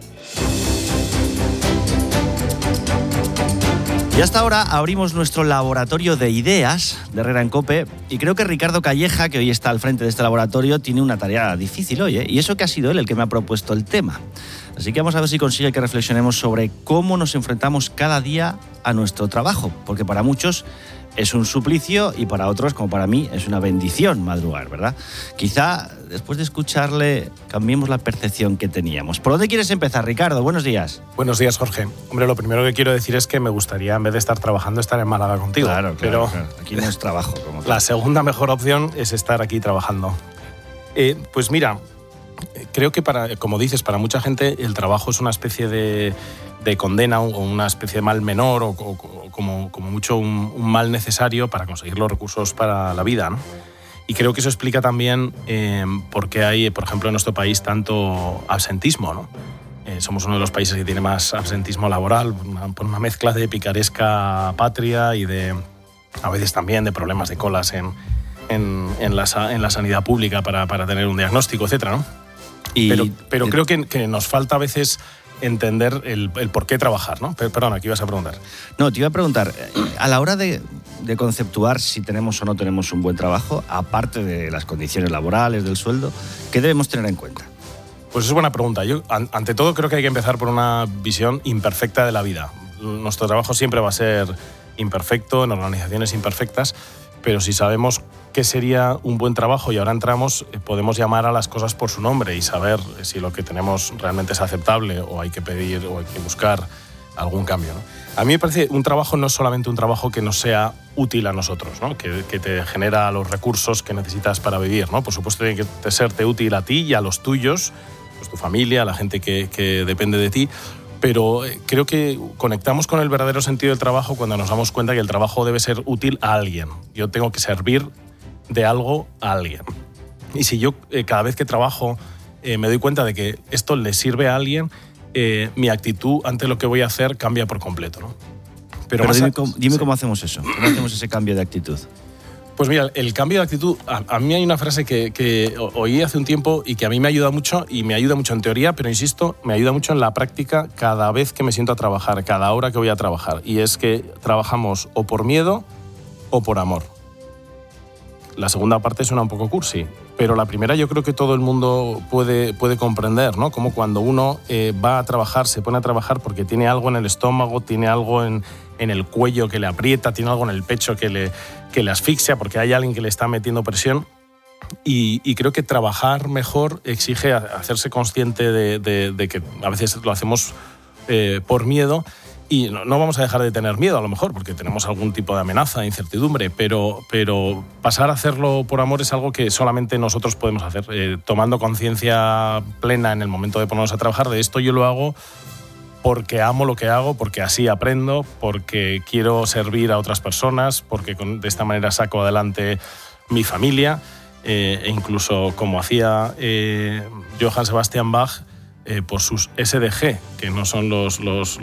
Y hasta ahora abrimos nuestro laboratorio de ideas de Herrera en COPE y creo que Ricardo Calleja, que hoy está al frente de este laboratorio, tiene una tarea difícil hoy, y eso que ha sido él el que me ha propuesto el tema. Así que vamos a ver si consigue que reflexionemos sobre cómo nos enfrentamos cada día a nuestro trabajo, porque para muchos es un suplicio y para otros, como para mí, es una bendición madrugar, ¿verdad? Quizá después de escucharle cambiemos la percepción que teníamos. ¿Por dónde quieres empezar, Ricardo? Buenos días. Buenos días, Jorge. Hombre, lo primero que quiero decir es que me gustaría, en vez de estar trabajando, estar en Málaga contigo. Claro. Aquí no es trabajo. La segunda mejor opción es estar aquí trabajando. Pues mira, creo que como dices, para mucha gente el trabajo es una especie de condena o una especie de mal menor o como mucho un mal necesario para conseguir los recursos para la vida, ¿no? Y creo que eso explica también por qué hay, por ejemplo, en nuestro país tanto absentismo, ¿no? Somos uno de los países que tiene más absentismo laboral, por una mezcla de picaresca patria y a veces también de problemas de colas en la sanidad pública para tener un diagnóstico, etcétera, ¿no? Pero creo que nos falta a veces entender el por qué trabajar, ¿no? Perdón, aquí ibas a preguntar. No, te iba a preguntar, a la hora de conceptuar si tenemos o no tenemos un buen trabajo, aparte de las condiciones laborales, del sueldo, ¿qué debemos tener en cuenta? Pues es buena pregunta. Yo, ante todo, creo que hay que empezar por una visión imperfecta de la vida. Nuestro trabajo siempre va a ser imperfecto, en organizaciones imperfectas, pero si sabemos qué sería un buen trabajo y ahora entramos, podemos llamar a las cosas por su nombre y saber si lo que tenemos realmente es aceptable o hay que pedir o hay que buscar algún cambio, ¿no? A mí me parece un trabajo no es solamente un trabajo que nos sea útil a nosotros, ¿no? Que te genera los recursos que necesitas para vivir, ¿no? Por supuesto tiene que serte útil a ti y a los tuyos, pues tu familia, a la gente que depende de ti. Pero creo que conectamos con el verdadero sentido del trabajo cuando nos damos cuenta que el trabajo debe ser útil a alguien. Yo tengo que servir de algo a alguien. Y si yo cada vez que trabajo me doy cuenta de que esto le sirve a alguien, mi actitud ante lo que voy a hacer cambia por completo, ¿no? Pero dime cómo hacemos eso, cómo hacemos ese cambio de actitud. Pues mira, el cambio de actitud, a mí hay una frase que oí hace un tiempo y que a mí me ayuda mucho, y me ayuda mucho en teoría, pero insisto, me ayuda mucho en la práctica cada vez que me siento a trabajar, cada hora que voy a trabajar. Y es que trabajamos o por miedo o por amor. La segunda parte suena un poco cursi, pero la primera yo creo que todo el mundo puede comprender, ¿no? Como cuando uno va a trabajar, se pone a trabajar porque tiene algo en el estómago, tiene algo en el cuello que le aprieta, tiene algo en el pecho que le asfixia, porque hay alguien que le está metiendo presión. Y creo que trabajar mejor exige hacerse consciente de que a veces lo hacemos por miedo. Y no vamos a dejar de tener miedo, a lo mejor, porque tenemos algún tipo de amenaza, incertidumbre, pero pasar a hacerlo por amor es algo que solamente nosotros podemos hacer, tomando conciencia plena en el momento de ponernos a trabajar. De esto yo lo hago porque amo lo que hago, porque así aprendo, porque quiero servir a otras personas, porque de esta manera saco adelante mi familia, e incluso como hacía Johann Sebastian Bach, por sus SDG, que no son los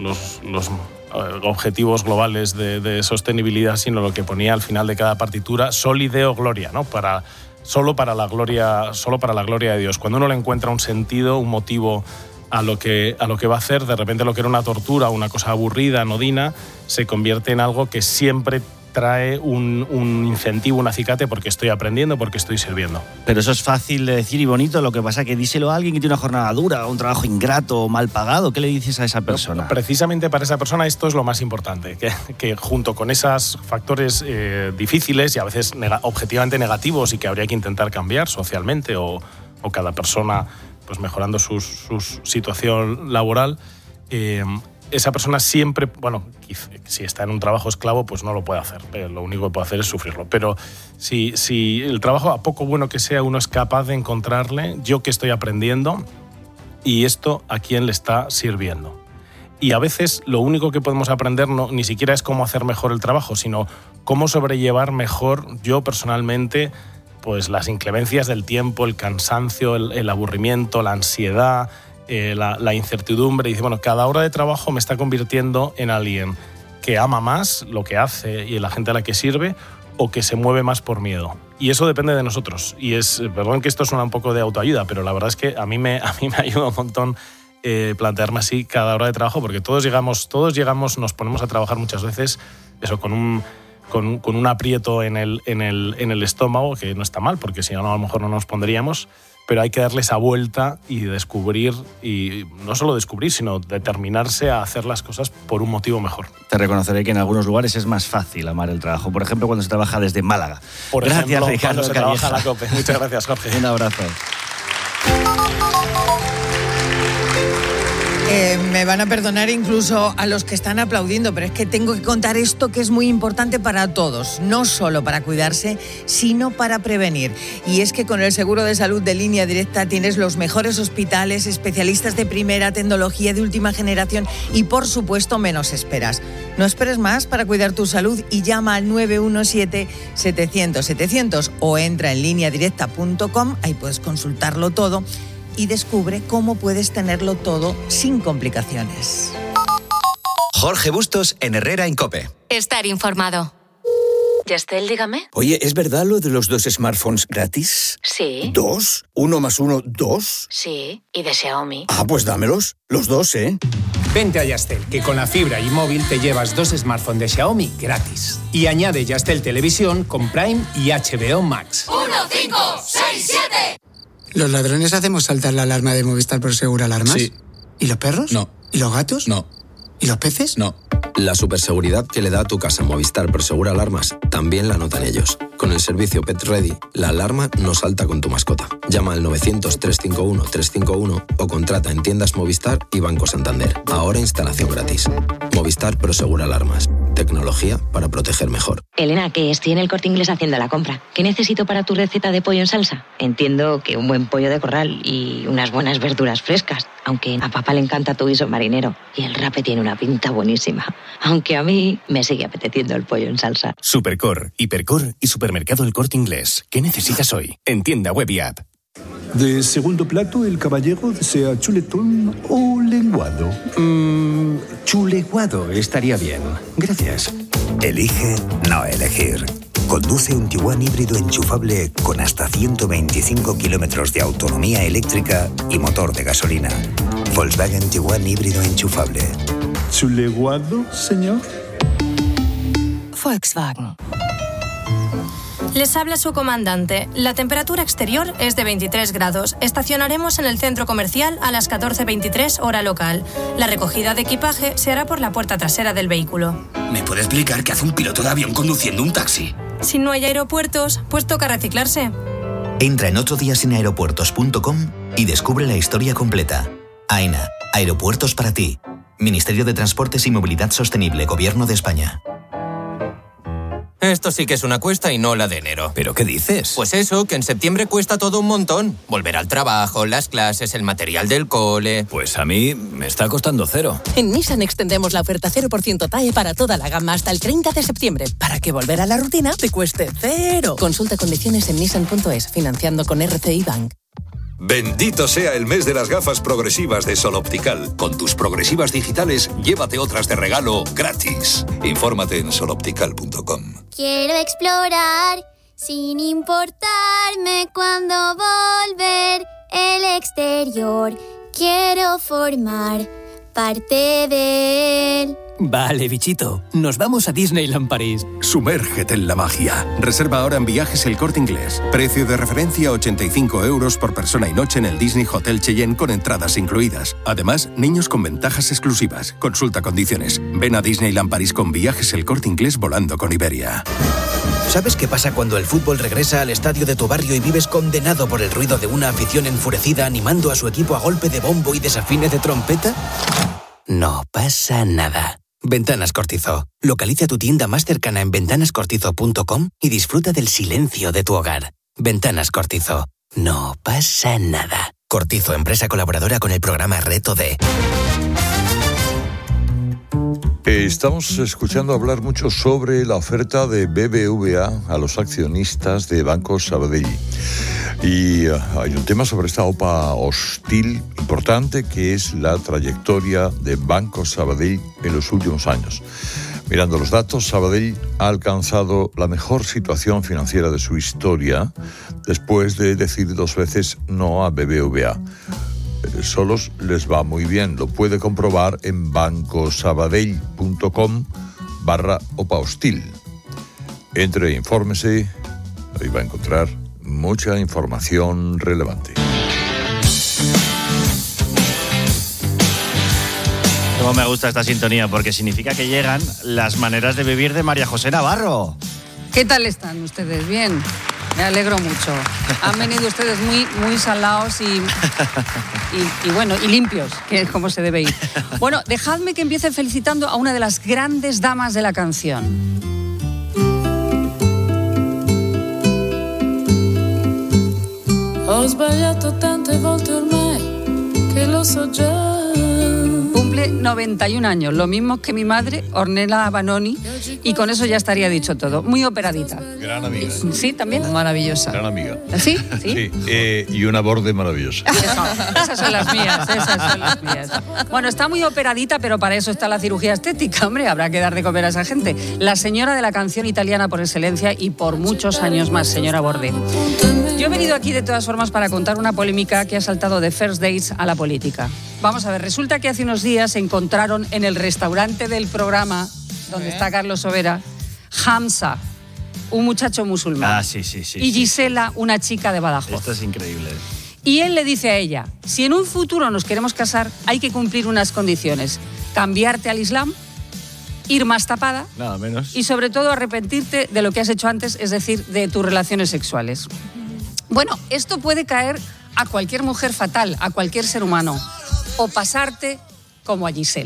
objetivos globales de sostenibilidad, sino lo que ponía al final de cada partitura, Soli Deo Gloria, ¿no? Solo para la gloria de Dios. Cuando uno le encuentra un sentido, un motivo a lo que va a hacer, de repente lo que era una tortura, una cosa aburrida, anodina, se convierte en algo que siempre trae un incentivo, un acicate, porque estoy aprendiendo, porque estoy sirviendo. Pero eso es fácil de decir y bonito, lo que pasa es que díselo a alguien que tiene una jornada dura, un trabajo ingrato o mal pagado. ¿Qué le dices a esa persona? No, precisamente para esa persona esto es lo más importante, que junto con esos factores difíciles y a veces objetivamente negativos y que habría que intentar cambiar socialmente o cada persona pues mejorando su situación laboral, esa persona siempre, bueno, si está en un trabajo esclavo, pues no lo puede hacer. Lo único que puede hacer es sufrirlo. Pero si el trabajo, a poco bueno que sea, uno es capaz de encontrarle, yo que estoy aprendiendo, y esto a quién le está sirviendo. Y a veces lo único que podemos aprender ni siquiera es cómo hacer mejor el trabajo, sino cómo sobrellevar mejor yo personalmente pues las inclemencias del tiempo, el cansancio, el aburrimiento, la ansiedad, la incertidumbre. Y dice, bueno, cada hora de trabajo me está convirtiendo en alguien que ama más lo que hace y en la gente a la que sirve, o que se mueve más por miedo. Y eso depende de nosotros. Y perdón que esto suena un poco de autoayuda, pero la verdad es que a mí me ayuda un montón plantearme así cada hora de trabajo, porque todos llegamos, nos ponemos a trabajar muchas veces eso con un aprieto en el estómago, que no está mal, porque si no, a lo mejor no nos pondríamos. Pero hay que darle esa vuelta y descubrir, y no solo descubrir, sino determinarse a hacer las cosas por un motivo mejor. Te reconoceré que en algunos lugares es más fácil amar el trabajo. Por ejemplo, cuando se trabaja desde Málaga. Gracias, Ricardo, cuando se trabaja la COPE. Muchas gracias, Jorge. Un abrazo. Me van a perdonar incluso a los que están aplaudiendo, pero es que tengo que contar esto que es muy importante para todos, no solo para cuidarse, sino para prevenir. Y es que con el seguro de salud de Línea Directa tienes los mejores hospitales, especialistas de primera, tecnología de última generación y, por supuesto, menos esperas. No esperes más para cuidar tu salud y llama al 917-700-700 o entra en lineadirecta.com, ahí puedes consultarlo todo y descubre cómo puedes tenerlo todo sin complicaciones. Jorge Bustos en Herrera en COPE. Estar informado. Yastel, dígame. Oye, ¿es verdad lo de los 2 smartphones gratis? Sí. ¿2? ¿1 más 1, 2? Sí, y de Xiaomi. Ah, pues dámelos, los 2, ¿eh? Vente a Yastel, que con la fibra y móvil te llevas 2 smartphones de Xiaomi gratis. Y añade Yastel Televisión con Prime y HBO Max. 1, 5, 6, 7. ¿Los ladrones hacemos saltar la alarma de Movistar Prosegur Alarmas? Sí. ¿Y los perros? No. ¿Y los gatos? No. ¿Y los peces? No. La superseguridad que le da a tu casa Movistar Prosegur Alarmas también la notan ellos. Con el servicio Pet Ready, la alarma no salta con tu mascota. Llama al 900-351-351 o contrata en tiendas Movistar y Banco Santander. Ahora instalación gratis. Movistar Prosegur Alarmas. Tecnología para proteger mejor. Elena, que estoy en el Corte Inglés haciendo la compra. ¿Qué necesito para tu receta de pollo en salsa? Entiendo que un buen pollo de corral y unas buenas verduras frescas. Aunque a papá le encanta tu guiso marinero. Y el rape tiene una pinta buenísima. Aunque a mí me sigue apeteciendo el pollo en salsa. Supercor, Hipercor y Supermercado El Corte Inglés. ¿Qué necesitas hoy? En tienda web y app. De segundo plato, el caballero desea chuletón o lenguado. Chuleguado estaría bien. Gracias. Elige no elegir. Conduce un Tiguan híbrido enchufable con hasta 125 kilómetros de autonomía eléctrica y motor de gasolina. Volkswagen Tiguan híbrido enchufable. ¿Chuleguado, señor? Volkswagen. Les habla su comandante. La temperatura exterior es de 23 grados. Estacionaremos en el centro comercial a las 14:23 hora local. La recogida de equipaje se hará por la puerta trasera del vehículo. ¿Me puede explicar qué hace un piloto de avión conduciendo un taxi? Si no hay aeropuertos, pues toca reciclarse. Entra en otrodiasinaeropuertos.com y descubre la historia completa. AENA, Aeropuertos para ti. Ministerio de Transportes y Movilidad Sostenible, Gobierno de España. Esto sí que es una cuesta y no la de enero. ¿Pero qué dices? Pues eso, que en septiembre cuesta todo un montón. Volver al trabajo, las clases, el material del cole... Pues a mí me está costando cero. En Nissan extendemos la oferta 0% TAE para toda la gama hasta el 30 de septiembre, para que volver a la rutina te cueste cero. Consulta condiciones en nissan.es, financiando con RCI Bank. Bendito sea el mes de las gafas progresivas de Sol Optical. Con tus progresivas digitales, llévate otras de regalo gratis. Infórmate en soloptical.com. Quiero explorar sin importarme cuándo volver el exterior. Quiero formar parte de él. Vale, bichito. Nos vamos a Disneyland París. Sumérgete en la magia. Reserva ahora en Viajes El Corte Inglés. Precio de referencia 85 € por persona y noche en el Disney Hotel Cheyenne con entradas incluidas. Además, niños con ventajas exclusivas. Consulta condiciones. Ven a Disneyland París con Viajes El Corte Inglés volando con Iberia. ¿Sabes qué pasa cuando el fútbol regresa al estadio de tu barrio y vives condenado por el ruido de una afición enfurecida animando a su equipo a golpe de bombo y desafines de trompeta? No pasa nada. Ventanas Cortizo. Localiza tu tienda más cercana en ventanascortizo.com y disfruta del silencio de tu hogar. Ventanas Cortizo. No pasa nada. Cortizo, empresa colaboradora con el programa Reto D. Estamos escuchando hablar mucho sobre la oferta de BBVA a los accionistas de Banco Sabadell. Y hay un tema sobre esta OPA hostil importante, que es la trayectoria de Banco Sabadell en los últimos años. Mirando los datos, Sabadell ha alcanzado la mejor situación financiera de su historia después de decir 2 veces no a BBVA. Solos les va muy bien. Lo puede comprobar en bancosabadell.com/OPA hostil. Entre e infórmese, ahí va a encontrar mucha información relevante. Cómo me gusta esta sintonía, porque significa que llegan las maneras de vivir de María José Navarro. ¿Qué tal están ustedes? Bien, me alegro mucho. Han venido ustedes muy salados y bueno, y limpios, que es como se debe ir. Bueno, dejadme que empiece felicitando a una de las grandes damas de la canción. Ho sbagliato tante volte ormai che lo so già. Cumple 91 años, lo mismo que mi madre, Ornella Vanoni, y con eso ya estaría dicho todo. Muy operadita. Gran amiga. Sí, también. Maravillosa. Gran amiga. ¿Sí? Sí. Y una borde maravillosa. Esas son las mías, Bueno, está muy operadita, pero para eso está la cirugía estética, hombre, habrá que dar de comer a esa gente. La señora de la canción italiana por excelencia y por muchos años más, señora Borde. Yo he venido aquí de todas formas para contar una polémica que ha saltado de First Dates a la política. Vamos a ver, resulta que hace unos días se encontraron en el restaurante del programa, donde está Carlos Sobera, Hamza, un muchacho musulmán. Sí. Y Gisela, una chica de Badajoz. Esto es increíble. Y él le dice a ella, si en un futuro nos queremos casar, hay que cumplir unas condiciones. Cambiarte al Islam, ir más tapada. Nada menos. Y sobre todo arrepentirte de lo que has hecho antes, es decir, de tus relaciones sexuales. Bueno, esto puede caer a cualquier mujer fatal, a cualquier ser humano. O pasarte como a Gisela. Ok,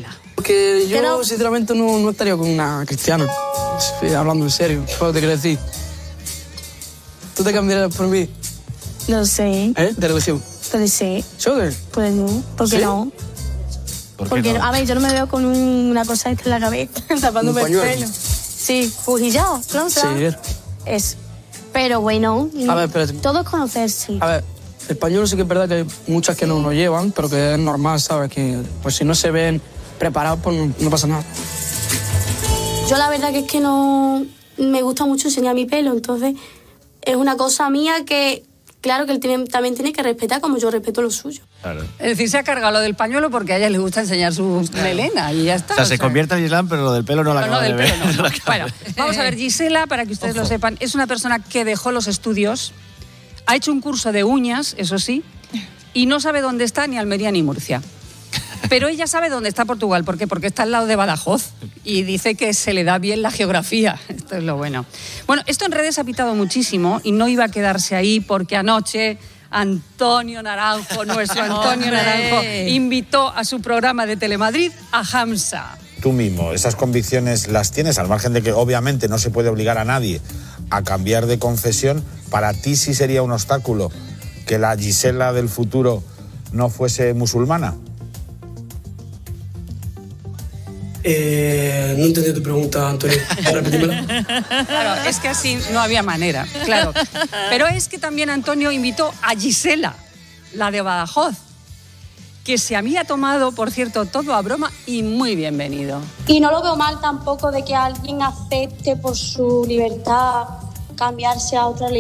Que yo, sinceramente, no estaría con una cristiana. Hablando en serio, ¿qué te quiero decir? ¿Tú te cambiarías por mí? No sé. ¿De religión? Puede ser. ¿Sugar? Pues no. ¿Por qué no? Porque no? A ver, yo no me veo con una cosa esta en la cabeza, tapándome el pelo. Sí, fujillado, ¿no? Sí. Eso. Pero bueno, a ver, espérate. Todo es conocerse. A ver, el pañuelo sí que es verdad que hay muchas que no lo llevan, pero que es normal, ¿sabes? Que pues si no se ven preparados, pues no pasa nada. Yo la verdad que es que no me gusta mucho enseñar mi pelo, entonces es una cosa mía que, claro, que él también tiene que respetar como yo respeto lo suyo. Claro. Es decir, se ha cargado lo del pañuelo porque a ella le gusta enseñar su melena y ya está. O sea, se convierte en Islam, pero lo del pelo no la acaba de ver. Bueno, vamos a ver, Gisela, para que ustedes lo sepan, es una persona que dejó los estudios, ha hecho un curso de uñas, eso sí, y no sabe dónde está ni Almería ni Murcia. Pero ella sabe dónde está Portugal. ¿Por qué? Porque está al lado de Badajoz y dice que se le da bien la geografía. Esto es lo bueno. Bueno, esto en redes ha pitado muchísimo y no iba a quedarse ahí porque anoche Antonio Naranjo, nuestro Antonio Naranjo, invitó a su programa de Telemadrid a Hamza. Tú mismo, esas convicciones las tienes, al margen de que obviamente no se puede obligar a nadie a cambiar de confesión. Para ti sí sería un obstáculo que la Gisela del futuro no fuese musulmana. No entendí tu pregunta, Antonio. Repetímela. Claro, es que así no había manera, claro. Pero es que también Antonio invitó a Gisela, la de Badajoz, que se había tomado, por cierto, todo a broma y muy bienvenido. Y no lo veo mal tampoco de que alguien acepte por su libertad cambiarse a otra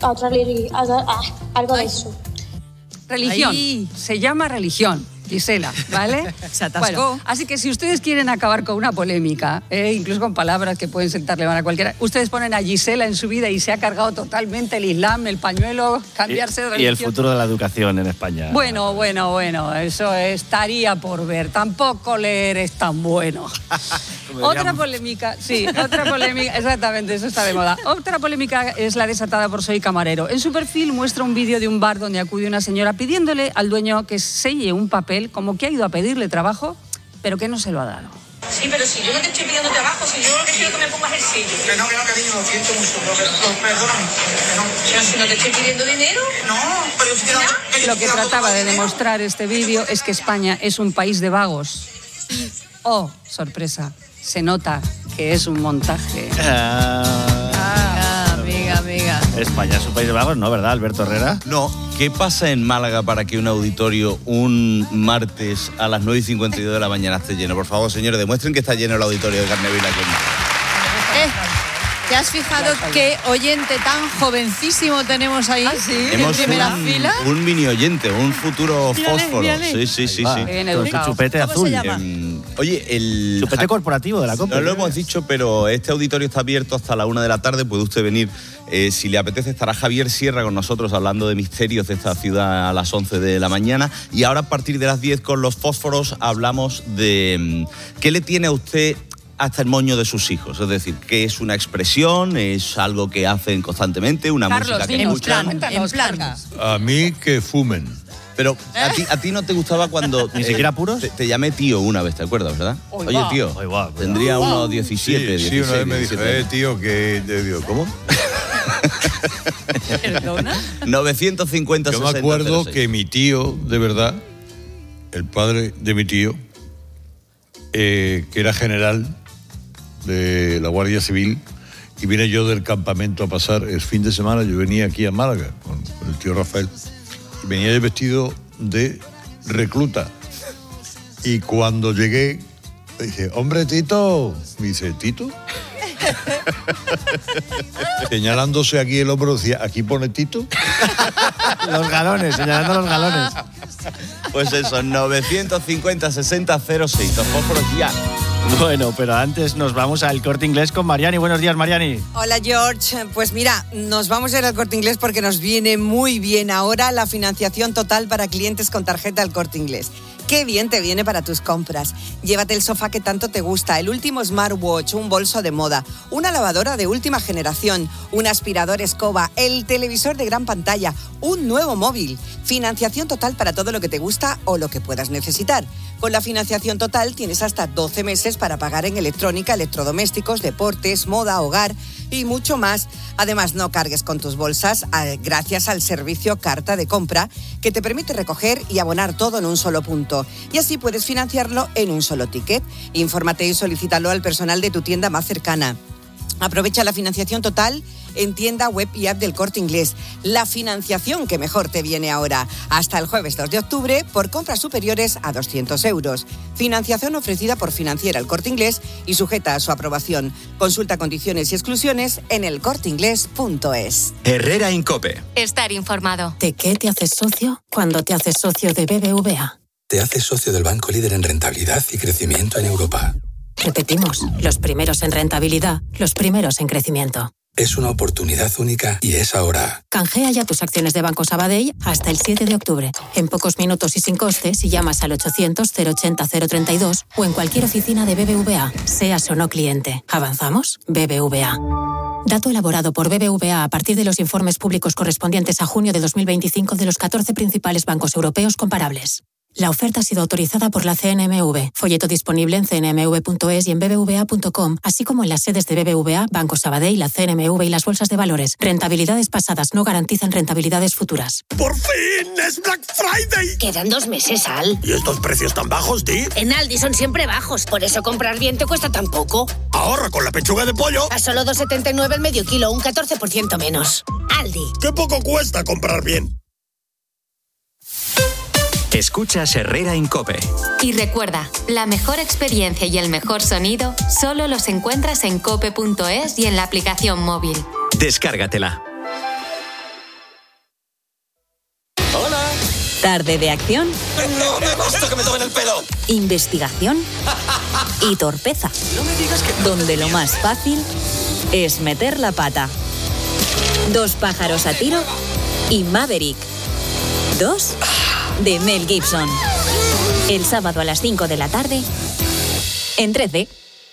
algo de eso. Religión. Ahí. Se llama religión, Gisela, ¿vale? Se atascó. Bueno, así que si ustedes quieren acabar con una polémica, incluso con palabras que pueden sentarle mal a cualquiera, ustedes ponen a Gisela en su vida y se ha cargado totalmente el Islam, el pañuelo, cambiarse de religión. Y el futuro de la educación en España. Bueno, eso estaría por ver. Tampoco leer es tan bueno. Otra polémica, exactamente, eso está de moda. Otra polémica es la desatada por Soy Camarero. En su perfil muestra un vídeo de un bar donde acude una señora pidiéndole al dueño que selle un papel como que ha ido a pedirle trabajo, pero que no se lo ha dado. Sí, pero si yo no te estoy pidiendo trabajo, si yo lo que quiero que me pongas el sello. Que no, cariño, lo siento mucho, perdóname. Pero si no te estoy pidiendo dinero. No, pero es que Lo que trataba de demostrar este vídeo es que España es un país de vagos. Oh, sorpresa, se nota que es un montaje. Amiga. España es un país de vagos, ¿no? ¿Verdad, Alberto Herrera? No. ¿Qué pasa en Málaga para que un auditorio un martes a las 9:52 de la mañana esté lleno? Por favor, señores, demuestren que está lleno el auditorio de Carnevila aquí en Málaga. ¿Te has fijado qué oyente tan jovencísimo tenemos ahí? En primera fila. Un mini oyente, un futuro fósforo. Sí. Con su chupete azul. Oye, el chupete corporativo de la Copa. No lo hemos dicho, pero este auditorio está abierto hasta la 1 de la tarde. Puede usted venir. Si le apetece, estará Javier Sierra con nosotros hablando de misterios de esta ciudad a las 11 de la mañana. Y ahora, a partir de las 10, con los fósforos, hablamos de qué le tiene a usted hasta el moño de sus hijos. Es decir, que es una expresión, es algo que hacen constantemente, una música que escuchan. En plan. A mí que fumen. Pero a ti no te gustaba cuando... ¿Ni siquiera puros? Te llamé tío una vez, ¿te acuerdas, verdad? Oye, tío, tendría unos 17, 16. Sí, una vez me dijo, tío, que... Digo, ¿cómo? ¿Perdona? 950, Yo me acuerdo que mi tío, de verdad, el padre de mi tío, que era general de la Guardia Civil, y vine yo del campamento a pasar el fin de semana. Yo venía aquí a Málaga con el tío Rafael y venía yo vestido de recluta, y cuando llegué dije, hombre, Tito. Me dice, ¿Tito? Señalándose aquí el hombro, decía, ¿aquí pone Tito? Los galones, señalando los galones. Pues eso, 950 60 06, los fósforos ya. Bueno, pero antes nos vamos al Corte Inglés con Mariani. Buenos días, Mariani. Hola, George. Pues mira, nos vamos a ir al Corte Inglés porque nos viene muy bien ahora la financiación total para clientes con tarjeta del Corte Inglés. Qué bien te viene para tus compras. Llévate el sofá que tanto te gusta, el último smartwatch, un bolso de moda, una lavadora de última generación, un aspirador escoba, el televisor de gran pantalla, un nuevo móvil. Financiación total para todo lo que te gusta o lo que puedas necesitar. Con la financiación total tienes hasta 12 meses para pagar en electrónica, electrodomésticos, deportes, moda, hogar y mucho más. Además, no cargues con tus bolsas gracias al servicio Carta de Compra, que te permite recoger y abonar todo en un solo punto. Y así puedes financiarlo en un solo ticket. Infórmate y solicítalo al personal de tu tienda más cercana. Aprovecha la financiación total en tienda, web y app del Corte Inglés. La financiación que mejor te viene ahora. Hasta el jueves 2 de octubre por compras superiores a 200 euros. Financiación ofrecida por Financiera El Corte Inglés y sujeta a su aprobación. Consulta condiciones y exclusiones en elcorteinglés.es. Herrera Incope. Estar informado. ¿De qué te haces socio cuando te haces socio de BBVA? Te haces socio del banco líder en rentabilidad y crecimiento en Europa. Repetimos, los primeros en rentabilidad, los primeros en crecimiento. Es una oportunidad única y es ahora. Canjea ya tus acciones de Banco Sabadell hasta el 7 de octubre. En pocos minutos y sin coste si llamas al 800-080-032 o en cualquier oficina de BBVA, seas o no cliente. ¿Avanzamos? BBVA. Dato elaborado por BBVA a partir de los informes públicos correspondientes a junio de 2025 de los 14 principales bancos europeos comparables. La oferta ha sido autorizada por la CNMV. Folleto disponible en cnmv.es y en bbva.com, así como en las sedes de BBVA, Banco Sabadell, la CNMV y las bolsas de valores. Rentabilidades pasadas no garantizan rentabilidades futuras. ¡Por fin! ¡Es Black Friday! Quedan 2 meses, Al. ¿Y estos precios tan bajos, Di? En Aldi son siempre bajos, por eso comprar bien te cuesta tan poco. Ahorra con la pechuga de pollo. A solo 2,79 el medio kilo, un 14% menos. Aldi. ¡Qué poco cuesta comprar bien! Escuchas Herrera Incope. Y recuerda, la mejor experiencia y el mejor sonido solo los encuentras en cope.es y en la aplicación móvil. Descárgatela. Hola. Tarde de acción. No me basta que me tomen el pelo. Investigación y torpeza. No me digas que... Donde lo más fácil es meter la pata. 2 pájaros a tiro y Maverick. 2 de Mel Gibson. El sábado a las 5 de la tarde en 13.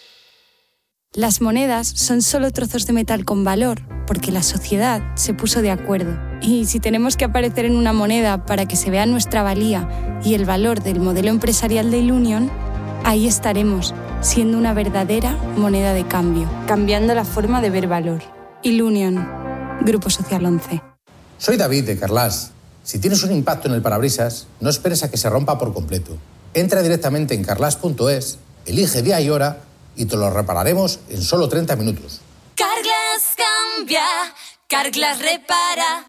Las monedas son solo trozos de metal con valor, porque la sociedad se puso de acuerdo. Y si tenemos que aparecer en una moneda para que se vea nuestra valía y el valor del modelo empresarial de Ilunion, ahí estaremos, siendo una verdadera moneda de cambio, cambiando la forma de ver valor. Ilunion, Grupo Social 11. Soy David de Carlas. Si tienes un impacto en el parabrisas, no esperes a que se rompa por completo. Entra directamente en carlas.es, elige día y hora y te lo repararemos en solo 30 minutos. Carglass cambia, Carglass repara.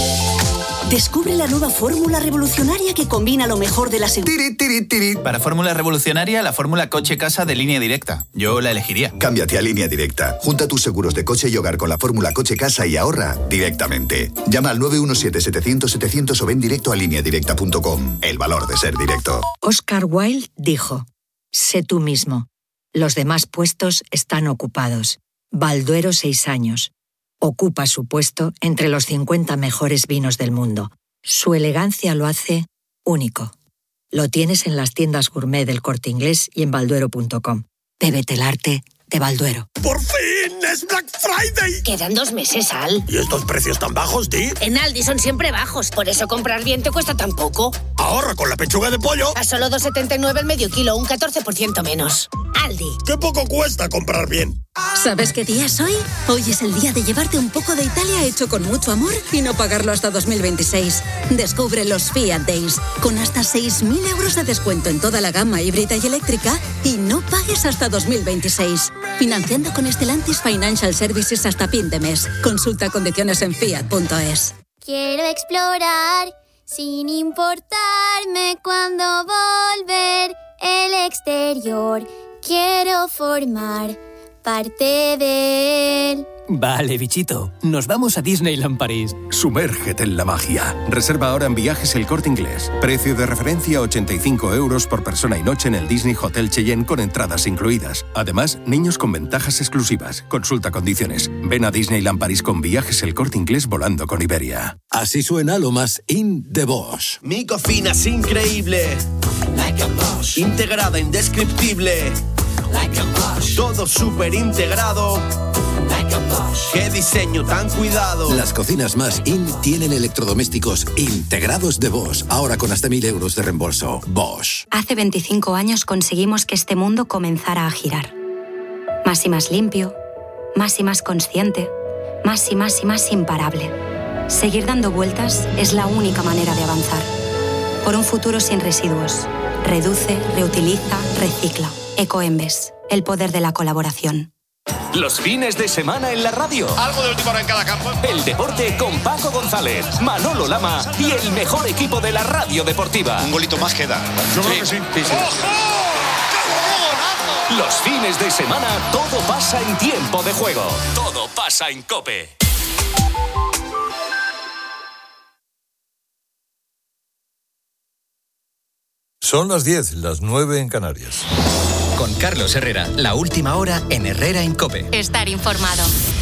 Descubre la nueva fórmula revolucionaria que combina lo mejor de la seguridad. Para fórmula revolucionaria, la fórmula coche-casa de Línea Directa. Yo la elegiría. Cámbiate a Línea Directa. Junta tus seguros de coche y hogar con la fórmula coche-casa y ahorra directamente. Llama al 917-700-700 o ven directo a lineadirecta.com. El valor de ser directo. Oscar Wilde dijo: sé tú mismo. Los demás puestos están ocupados. Balduero 6 años. Ocupa su puesto entre los 50 mejores vinos del mundo. Su elegancia lo hace único. Lo tienes en las tiendas gourmet del Corte Inglés y en balduero.com. Bébete el arte de Balduero. ¡Por fin! ¡Es Black Friday! Quedan 2 meses, Al. ¿Y estos precios tan bajos, Di? En Aldi son siempre bajos, por eso comprar bien te cuesta tan poco. Ahorra con la pechuga de pollo. A solo 2,79 el medio kilo, un 14% menos. Aldi. ¡Qué poco cuesta comprar bien! ¿Sabes qué día es hoy? Hoy es el día de llevarte un poco de Italia hecho con mucho amor y no pagarlo hasta 2026. Descubre los Fiat Days, con hasta 6.000 euros de descuento en toda la gama híbrida y eléctrica y no pagues hasta 2026. Financiando con Stellantis Financial Services hasta fin de mes. Consulta condiciones en fiat.es. Quiero explorar sin importarme cuándo volver el exterior. Quiero formar parte de él. Vale, bichito. Nos vamos a Disneyland París. Sumérgete en la magia. Reserva ahora en Viajes El Corte Inglés. Precio de referencia 85 euros por persona y noche en el Disney Hotel Cheyenne con entradas incluidas. Además, niños con ventajas exclusivas. Consulta condiciones. Ven a Disneyland París con Viajes El Corte Inglés volando con Iberia. Así suena lo más in de Bosch. Mi cocina es increíble. Like a Bosch. Integrada, indescriptible. Todo súper integrado. ¡Qué diseño tan cuidado! Las cocinas más in tienen electrodomésticos integrados de Bosch. Ahora con hasta 1.000 euros de reembolso. Bosch. Hace 25 años conseguimos que este mundo comenzara a girar. Más y más limpio, más y más consciente, más y más y más imparable. Seguir dando vueltas es la única manera de avanzar. Por un futuro sin residuos. Reduce, reutiliza, recicla. Ecoembes, el poder de la colaboración. Los fines de semana en la radio. Algo de última hora en cada campo. El deporte con Paco González, Manolo Lama y el mejor equipo de la radio deportiva. Un golito más queda. Yo creo que sí. ¡Ojo! Los fines de semana todo pasa en tiempo de juego. Todo pasa en COPE. Son las 10, las 9 en Canarias. Con Carlos Herrera, la última hora en Herrera en COPE. Estar informado.